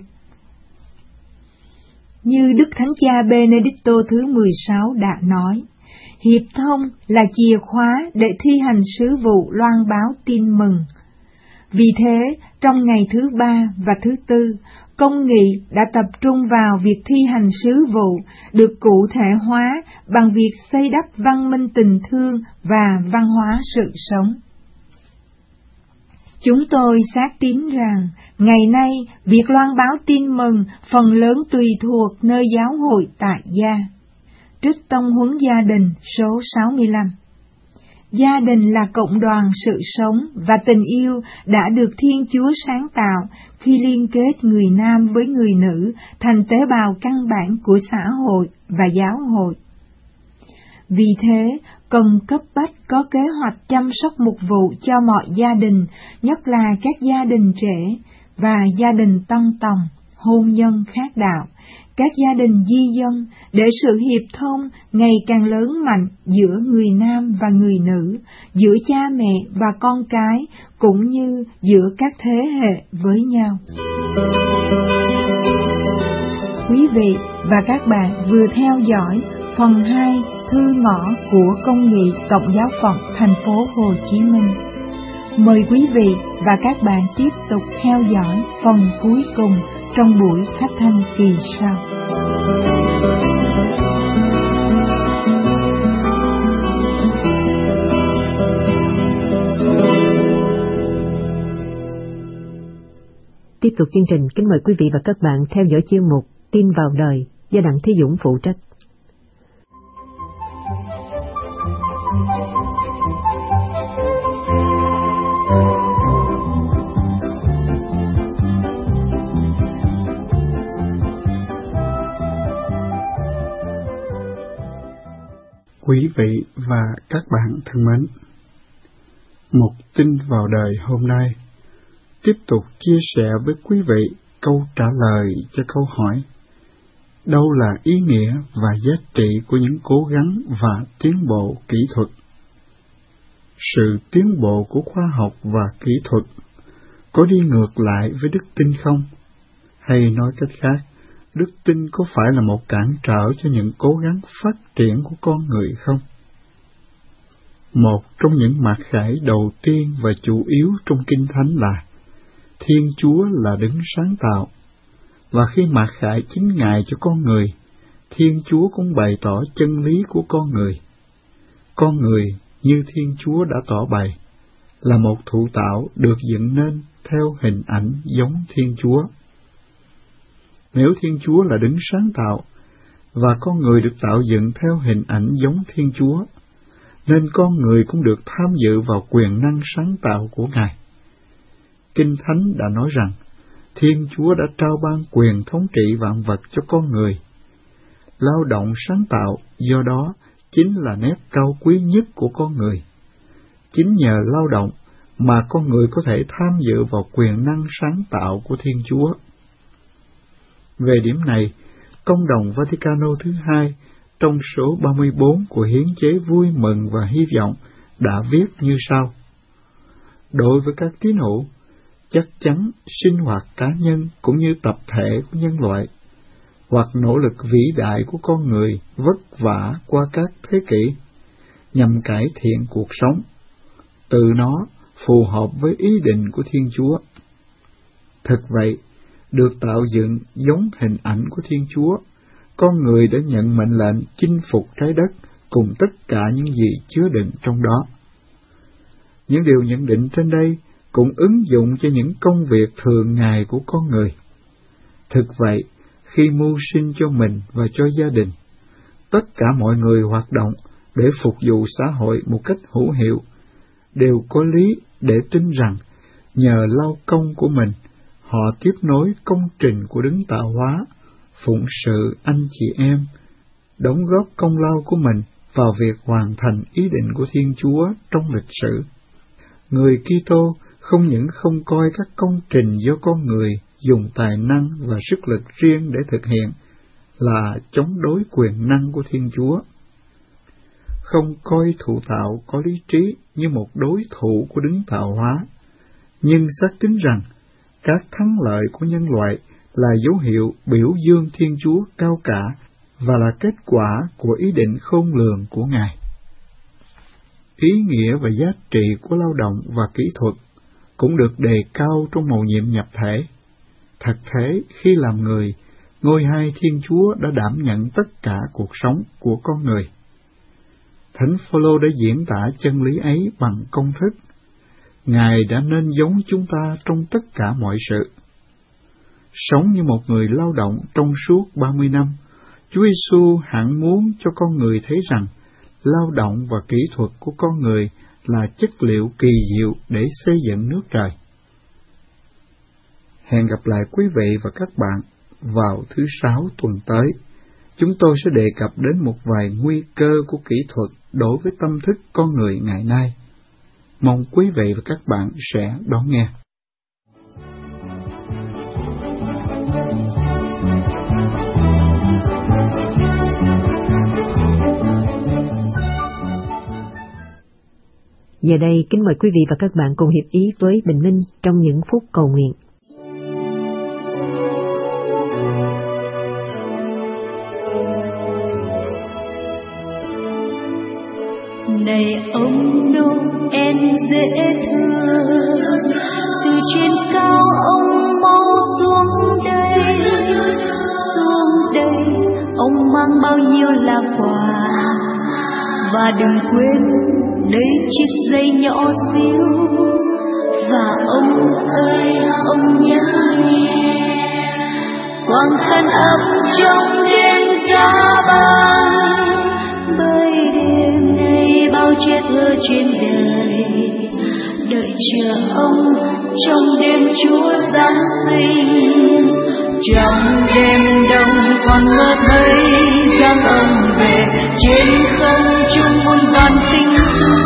C: Như Đức Thánh Cha Benedicto thứ mười sáu đã nói, hiệp thông là chìa khóa để thi hành sứ vụ loan báo tin mừng. Vì thế, trong ngày thứ ba và thứ tư, công nghị đã tập trung vào việc thi hành sứ vụ, được cụ thể hóa bằng việc xây đắp văn minh tình thương và văn hóa sự sống. Chúng tôi xác tín rằng, ngày nay, việc loan báo tin mừng phần lớn tùy thuộc nơi giáo hội tại gia. Trích Tông huấn gia đình số sáu mươi lăm. Gia đình là cộng đoàn sự sống và tình yêu đã được Thiên Chúa sáng tạo khi liên kết người nam với người nữ thành tế bào căn bản của xã hội và giáo hội. Vì thế, cần cấp bách có kế hoạch chăm sóc mục vụ cho mọi gia đình, nhất là các gia đình trẻ và gia đình tăng tòng, hôn nhân khác đạo, các gia đình di dân, để sự hiệp thông ngày càng lớn mạnh giữa người nam và người nữ, giữa cha mẹ và con cái, cũng như giữa các thế hệ với nhau. Quý vị và các bạn vừa theo dõi phần hai thư ngõ của Công nghị Tổng giáo phận thành phố Hồ Chí Minh. Mời quý vị và các bạn tiếp tục theo dõi phần cuối cùng trong buổi phát thanh kỳ sau.
A: Tiếp tục chương trình, kính mời quý vị và các bạn theo dõi chuyên mục Tin vào đời do Đặng Thế Dũng phụ trách.
D: Quý vị và các bạn thân mến, một tin vào đời hôm nay tiếp tục chia sẻ với quý vị câu trả lời cho câu hỏi: đâu là ý nghĩa và giá trị của những cố gắng và tiến bộ kỹ thuật? Sự tiến bộ của khoa học và kỹ thuật có đi ngược lại với đức tin không? Hay nói cách khác, đức tin có phải là một cản trở cho những cố gắng phát triển của con người không? Một trong những mặc khải đầu tiên và chủ yếu trong Kinh Thánh là Thiên Chúa là đấng sáng tạo, và khi mặc khải chính Ngài cho con người, Thiên Chúa cũng bày tỏ chân lý của con người. Con người, như Thiên Chúa đã tỏ bày, là một thụ tạo được dựng nên theo hình ảnh giống Thiên Chúa. Nếu Thiên Chúa là đấng sáng tạo, và con người được tạo dựng theo hình ảnh giống Thiên Chúa, nên con người cũng được tham dự vào quyền năng sáng tạo của Ngài. Kinh Thánh đã nói rằng, Thiên Chúa đã trao ban quyền thống trị vạn vật cho con người. Lao động sáng tạo do đó chính là nét cao quý nhất của con người. Chính nhờ lao động mà con người có thể tham dự vào quyền năng sáng tạo của Thiên Chúa. Về điểm này, Công đồng Vaticano thứ hai trong số ba mươi bốn của Hiến chế Vui mừng và Hy vọng đã viết như sau: đối với các tín hữu, chắc chắn sinh hoạt cá nhân cũng như tập thể của nhân loại, hoặc nỗ lực vĩ đại của con người vất vả qua các thế kỷ, nhằm cải thiện cuộc sống, từ nó phù hợp với ý định của Thiên Chúa. Thực vậy, được tạo dựng giống hình ảnh của Thiên Chúa, con người đã nhận mệnh lệnh chinh phục trái đất cùng tất cả những gì chứa đựng trong đó. Những điều nhận định trên đây cũng ứng dụng cho những công việc thường ngày của con người. Thực vậy, khi mưu sinh cho mình và cho gia đình, tất cả mọi người hoạt động để phục vụ xã hội một cách hữu hiệu, đều có lý để tin rằng nhờ lao công của mình, họ tiếp nối công trình của Đấng Tạo Hóa, phụng sự anh chị em, đóng góp công lao của mình vào việc hoàn thành ý định của Thiên Chúa trong lịch sử. Người Kitô không những không coi các công trình do con người dùng tài năng và sức lực riêng để thực hiện là chống đối quyền năng của Thiên Chúa, không coi thụ tạo có lý trí như một đối thủ của Đấng Tạo Hóa, nhưng xác tín rằng các thắng lợi của nhân loại là dấu hiệu biểu dương Thiên Chúa cao cả và là kết quả của ý định khôn lường của Ngài. Ý nghĩa và giá trị của lao động và kỹ thuật cũng được đề cao trong mầu nhiệm nhập thể. Thật thế, khi làm người, ngôi hai Thiên Chúa đã đảm nhận tất cả cuộc sống của con người. Thánh Phaolô đã diễn tả chân lý ấy bằng công thức. Ngài đã nên giống chúng ta trong tất cả mọi sự. Sống như một người lao động trong suốt ba mươi năm, Chúa Giêsu hẳn muốn cho con người thấy rằng lao động và kỹ thuật của con người là chất liệu kỳ diệu để xây dựng nước trời. Hẹn gặp lại quý vị và các bạn vào thứ Sáu tuần tới. Chúng tôi sẽ đề cập đến một vài nguy cơ của kỹ thuật đối với tâm thức con người ngày nay. Mong quý vị và các bạn sẽ đón nghe.
A: Giờ đây, kính mời quý vị và các bạn cùng hiệp ý với Bình Minh trong những phút cầu nguyện.
E: Này ông Noel dễ thương, từ trên cao ông mau xuống đây, xuống đây, ông mang bao nhiêu là quà, và đừng quên đây chiếc dây nhỏ xíu, và ông ơi ông nhớ nghe, quang khăn ấm trong đêm giá băng, bởi đêm nay bao chết thơ trên đời, đợi chờ ông trong đêm Chúa Giáng sinh. Trong đêm đông còn mơ thấy dáng ông về, trên không trung muôn vàn tinh tú.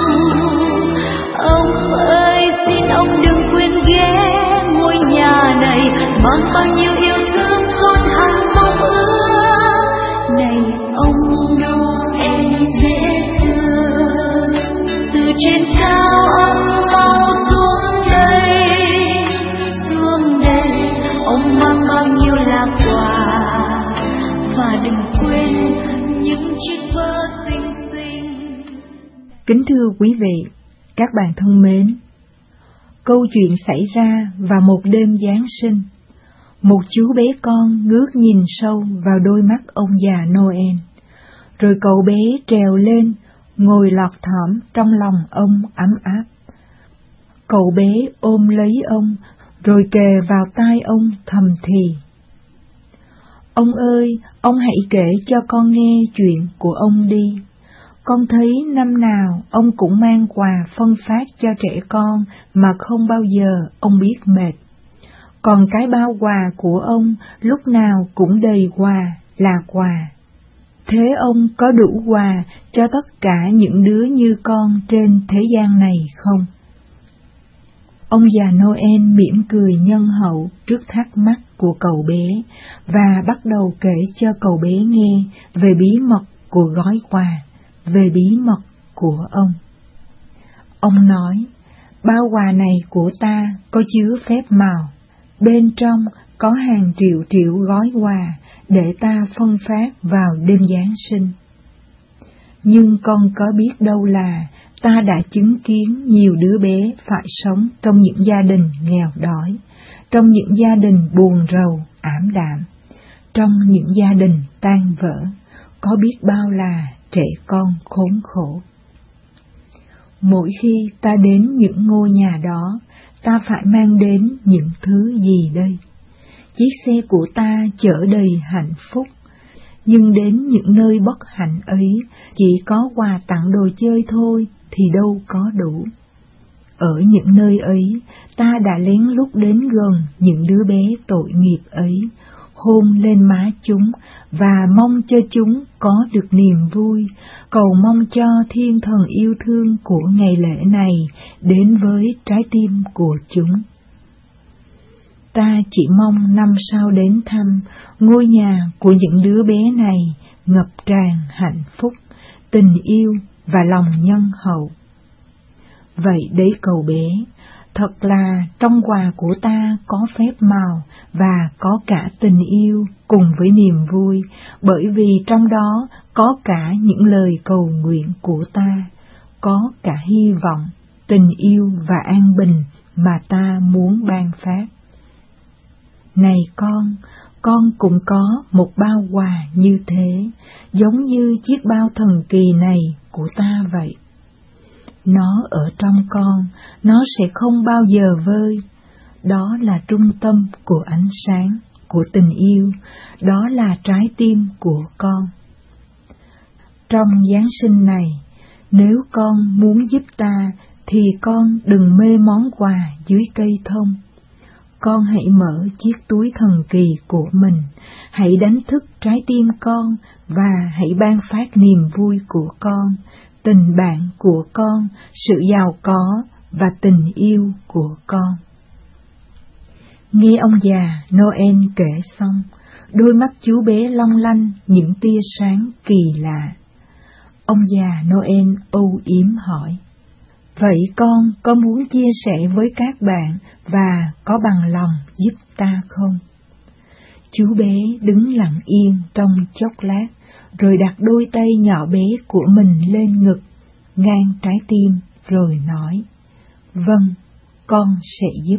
E: Ông ơi xin ông đừng quên ghé ngôi nhà này, mang bao nhiêu yêu thương con hằng mong ước. Này ông Noel dễ thương, từ trên cao ông mau xuống đây, xuống đây, ông mang bao nhiêu là quà, và đừng quên những chiếc vơ xinh xinh.
C: Kính thưa quý vị, các bạn thân mến, câu chuyện xảy ra vào một đêm Giáng sinh. Một chú bé con ngước nhìn sâu vào đôi mắt ông già Noel, rồi cậu bé trèo lên, ngồi lọt thỏm trong lòng ông ấm áp. Cậu bé ôm lấy ông, rồi kề vào tai ông thầm thì: Ông ơi, ông hãy kể cho con nghe chuyện của ông đi. Con thấy năm nào ông cũng mang quà phân phát cho trẻ con mà không bao giờ ông biết mệt. Còn cái bao quà của ông lúc nào cũng đầy quà là quà. Thế ông có đủ quà cho tất cả những đứa như con trên thế gian này không? Ông già Noel mỉm cười nhân hậu trước thắc mắc của cậu bé và bắt đầu kể cho cậu bé nghe về bí mật của gói quà, về bí mật của ông. Ông nói, bao quà này của ta có chứa phép màu, bên trong có hàng triệu triệu gói quà để ta phân phát vào đêm Giáng sinh. Nhưng con có biết đâu là ta đã chứng kiến nhiều đứa bé phải sống trong những gia đình nghèo đói, trong những gia đình buồn rầu, ảm đạm, trong những gia đình tan vỡ, có biết bao là trẻ con khốn khổ. Mỗi khi ta đến những ngôi nhà đó, ta phải mang đến những thứ gì đây? Chiếc xe của ta chở đầy hạnh phúc, nhưng đến những nơi bất hạnh ấy, chỉ có quà tặng đồ chơi thôi thì đâu có đủ. Ở những nơi ấy, ta đã lén lút đến gần những đứa bé tội nghiệp ấy, hôn lên má chúng và mong cho chúng có được niềm vui, cầu mong cho thiên thần yêu thương của ngày lễ này đến với trái tim của chúng. Ta chỉ mong năm sau đến thăm, ngôi nhà của những đứa bé này ngập tràn hạnh phúc, tình yêu và lòng nhân hậu. Vậy đấy cậu bé, thật là trong quà của ta có phép màu và có cả tình yêu cùng với niềm vui, bởi vì trong đó có cả những lời cầu nguyện của ta, có cả hy vọng, tình yêu và an bình mà ta muốn ban phát. Này con, con cũng có một bao quà như thế, giống như chiếc bao thần kỳ này của ta vậy. Nó ở trong con, nó sẽ không bao giờ vơi. Đó là trung tâm của ánh sáng, của tình yêu, đó là trái tim của con. Trong Giáng sinh này, nếu con muốn giúp ta, thì con đừng mê món quà dưới cây thông. Con hãy mở chiếc túi thần kỳ của mình, hãy đánh thức trái tim con và hãy ban phát niềm vui của con, tình bạn của con, sự giàu có và tình yêu của con. Nghe ông già Noel kể xong, đôi mắt chú bé long lanh những tia sáng kỳ lạ. Ông già Noel âu yếm hỏi, vậy con có muốn chia sẻ với các bạn và có bằng lòng giúp ta không? Chú bé đứng lặng yên trong chốc lát, rồi đặt đôi tay nhỏ bé của mình lên ngực, ngang trái tim, rồi nói, vâng, con sẽ giúp.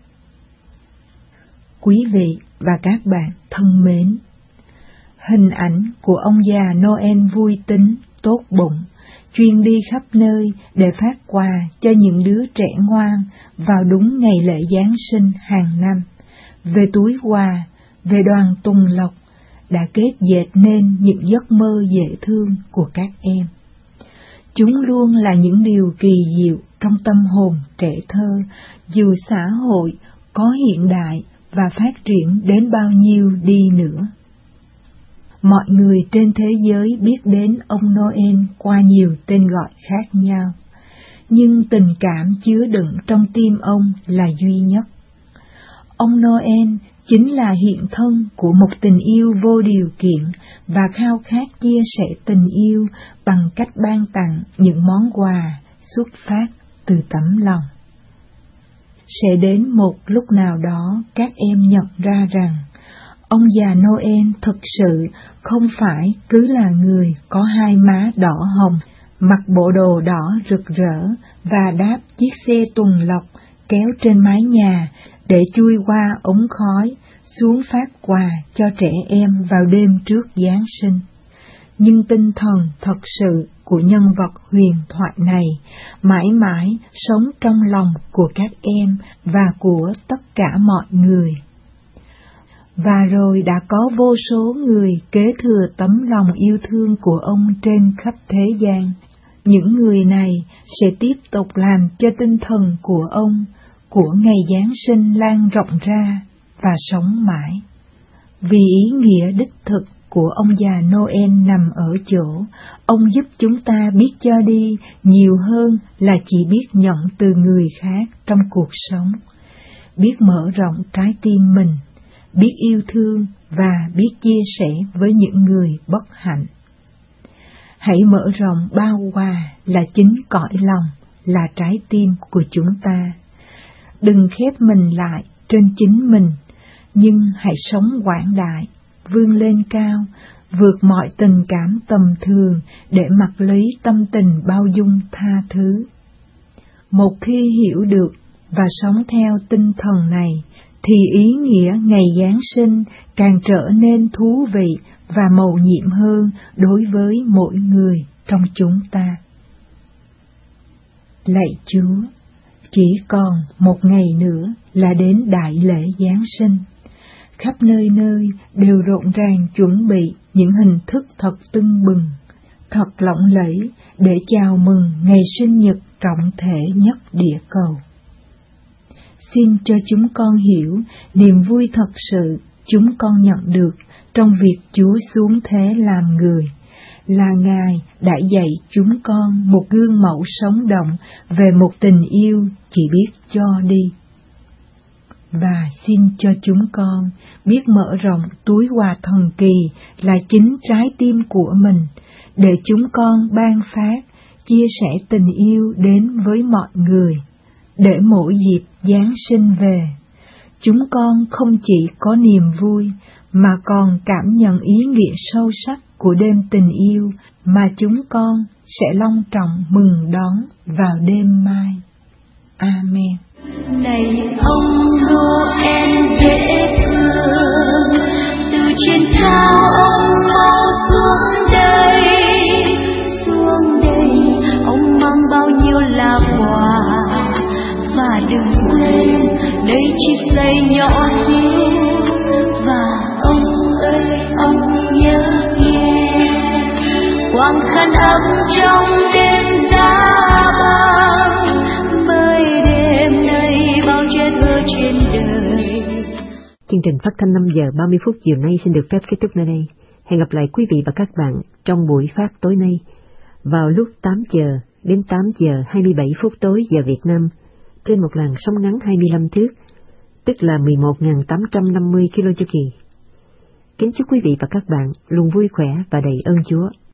C: Quý vị và các bạn thân mến, hình ảnh của ông già Noel vui tính, tốt bụng, chuyên đi khắp nơi để phát quà cho những đứa trẻ ngoan vào đúng ngày lễ Giáng sinh hàng năm, về túi quà, về đoàn tuần lộc, đã kết dệt nên những giấc mơ dễ thương của các em. Chúng luôn là những điều kỳ diệu trong tâm hồn trẻ thơ, dù xã hội có hiện đại và phát triển đến bao nhiêu đi nữa. Mọi người trên thế giới biết đến ông Noel qua nhiều tên gọi khác nhau, nhưng tình cảm chứa đựng trong tim ông là duy nhất. Ông Noel chính là hiện thân của một tình yêu vô điều kiện và khao khát chia sẻ tình yêu bằng cách ban tặng những món quà xuất phát từ tấm lòng. Sẽ đến một lúc nào đó các em nhận ra rằng ông già Noel thực sự không phải cứ là người có hai má đỏ hồng, mặc bộ đồ đỏ rực rỡ và đáp chiếc xe tuần lộc kéo trên mái nhà để chui qua ống khói xuống phát quà cho trẻ em vào đêm trước Giáng sinh. Nhưng tinh thần thật sự của nhân vật huyền thoại này mãi mãi sống trong lòng của các em và của tất cả mọi người. Và rồi đã có vô số người kế thừa tấm lòng yêu thương của ông trên khắp thế gian. Những người này sẽ tiếp tục làm cho tinh thần của ông, của ngày Giáng sinh lan rộng ra và sống mãi. Vì ý nghĩa đích thực của ông già Noel nằm ở chỗ, ông giúp chúng ta biết cho đi nhiều hơn là chỉ biết nhận từ người khác trong cuộc sống, biết mở rộng trái tim mình, biết yêu thương và biết chia sẻ với những người bất hạnh. Hãy mở rộng bao quà là chính cõi lòng, là trái tim của chúng ta. Đừng khép mình lại trên chính mình, nhưng hãy sống quảng đại, vươn lên cao, vượt mọi tình cảm tầm thường để mặc lấy tâm tình bao dung tha thứ. Một khi hiểu được và sống theo tinh thần này, thì ý nghĩa ngày Giáng sinh càng trở nên thú vị và mầu nhiệm hơn đối với mỗi người trong chúng ta. Lạy Chúa, chỉ còn một ngày nữa là đến đại lễ Giáng sinh. Khắp nơi nơi đều rộn ràng chuẩn bị những hình thức thật tưng bừng, thật lộng lẫy để chào mừng ngày sinh nhật trọng thể nhất địa cầu. Xin cho chúng con hiểu niềm vui thật sự chúng con nhận được trong việc Chúa xuống thế làm người, là Ngài đã dạy chúng con một gương mẫu sống động về một tình yêu chỉ biết cho đi. Và xin cho chúng con biết mở rộng túi quà thần kỳ là chính trái tim của mình, để chúng con ban phát, chia sẻ tình yêu đến với mọi người, để mỗi dịp Giáng sinh về, chúng con không chỉ có niềm vui, mà còn cảm nhận ý nghĩa sâu sắc của đêm tình yêu mà chúng con sẽ long trọng mừng đón vào đêm mai. Amen.
E: Này ông Noel dễ thương, từ trên cao ông mau xuống đây, xuống đây, ông mang bao nhiêu là quà, và đừng quên đây chiếc giày nhỏ xíu, và ông ơi ông nhớ nghe, quang khăn ấm trong đêm giá băng, mới đêm nay bao chết ở trên đời.
A: Chương trình phát thanh năm giờ ba mươi phút chiều nay xin được phép kết thúc nơi đây. Hẹn gặp lại quý vị và các bạn trong buổi phát tối nay vào lúc tám giờ đến tám giờ hai mươi bảy phút tối giờ Việt Nam trên một làn sóng ngắn hai mươi lăm thước, tức là mười một nghìn tám trăm năm mươi ki lô chu kỳ. Kính chúc quý vị và các bạn luôn vui khỏe và đầy ơn Chúa.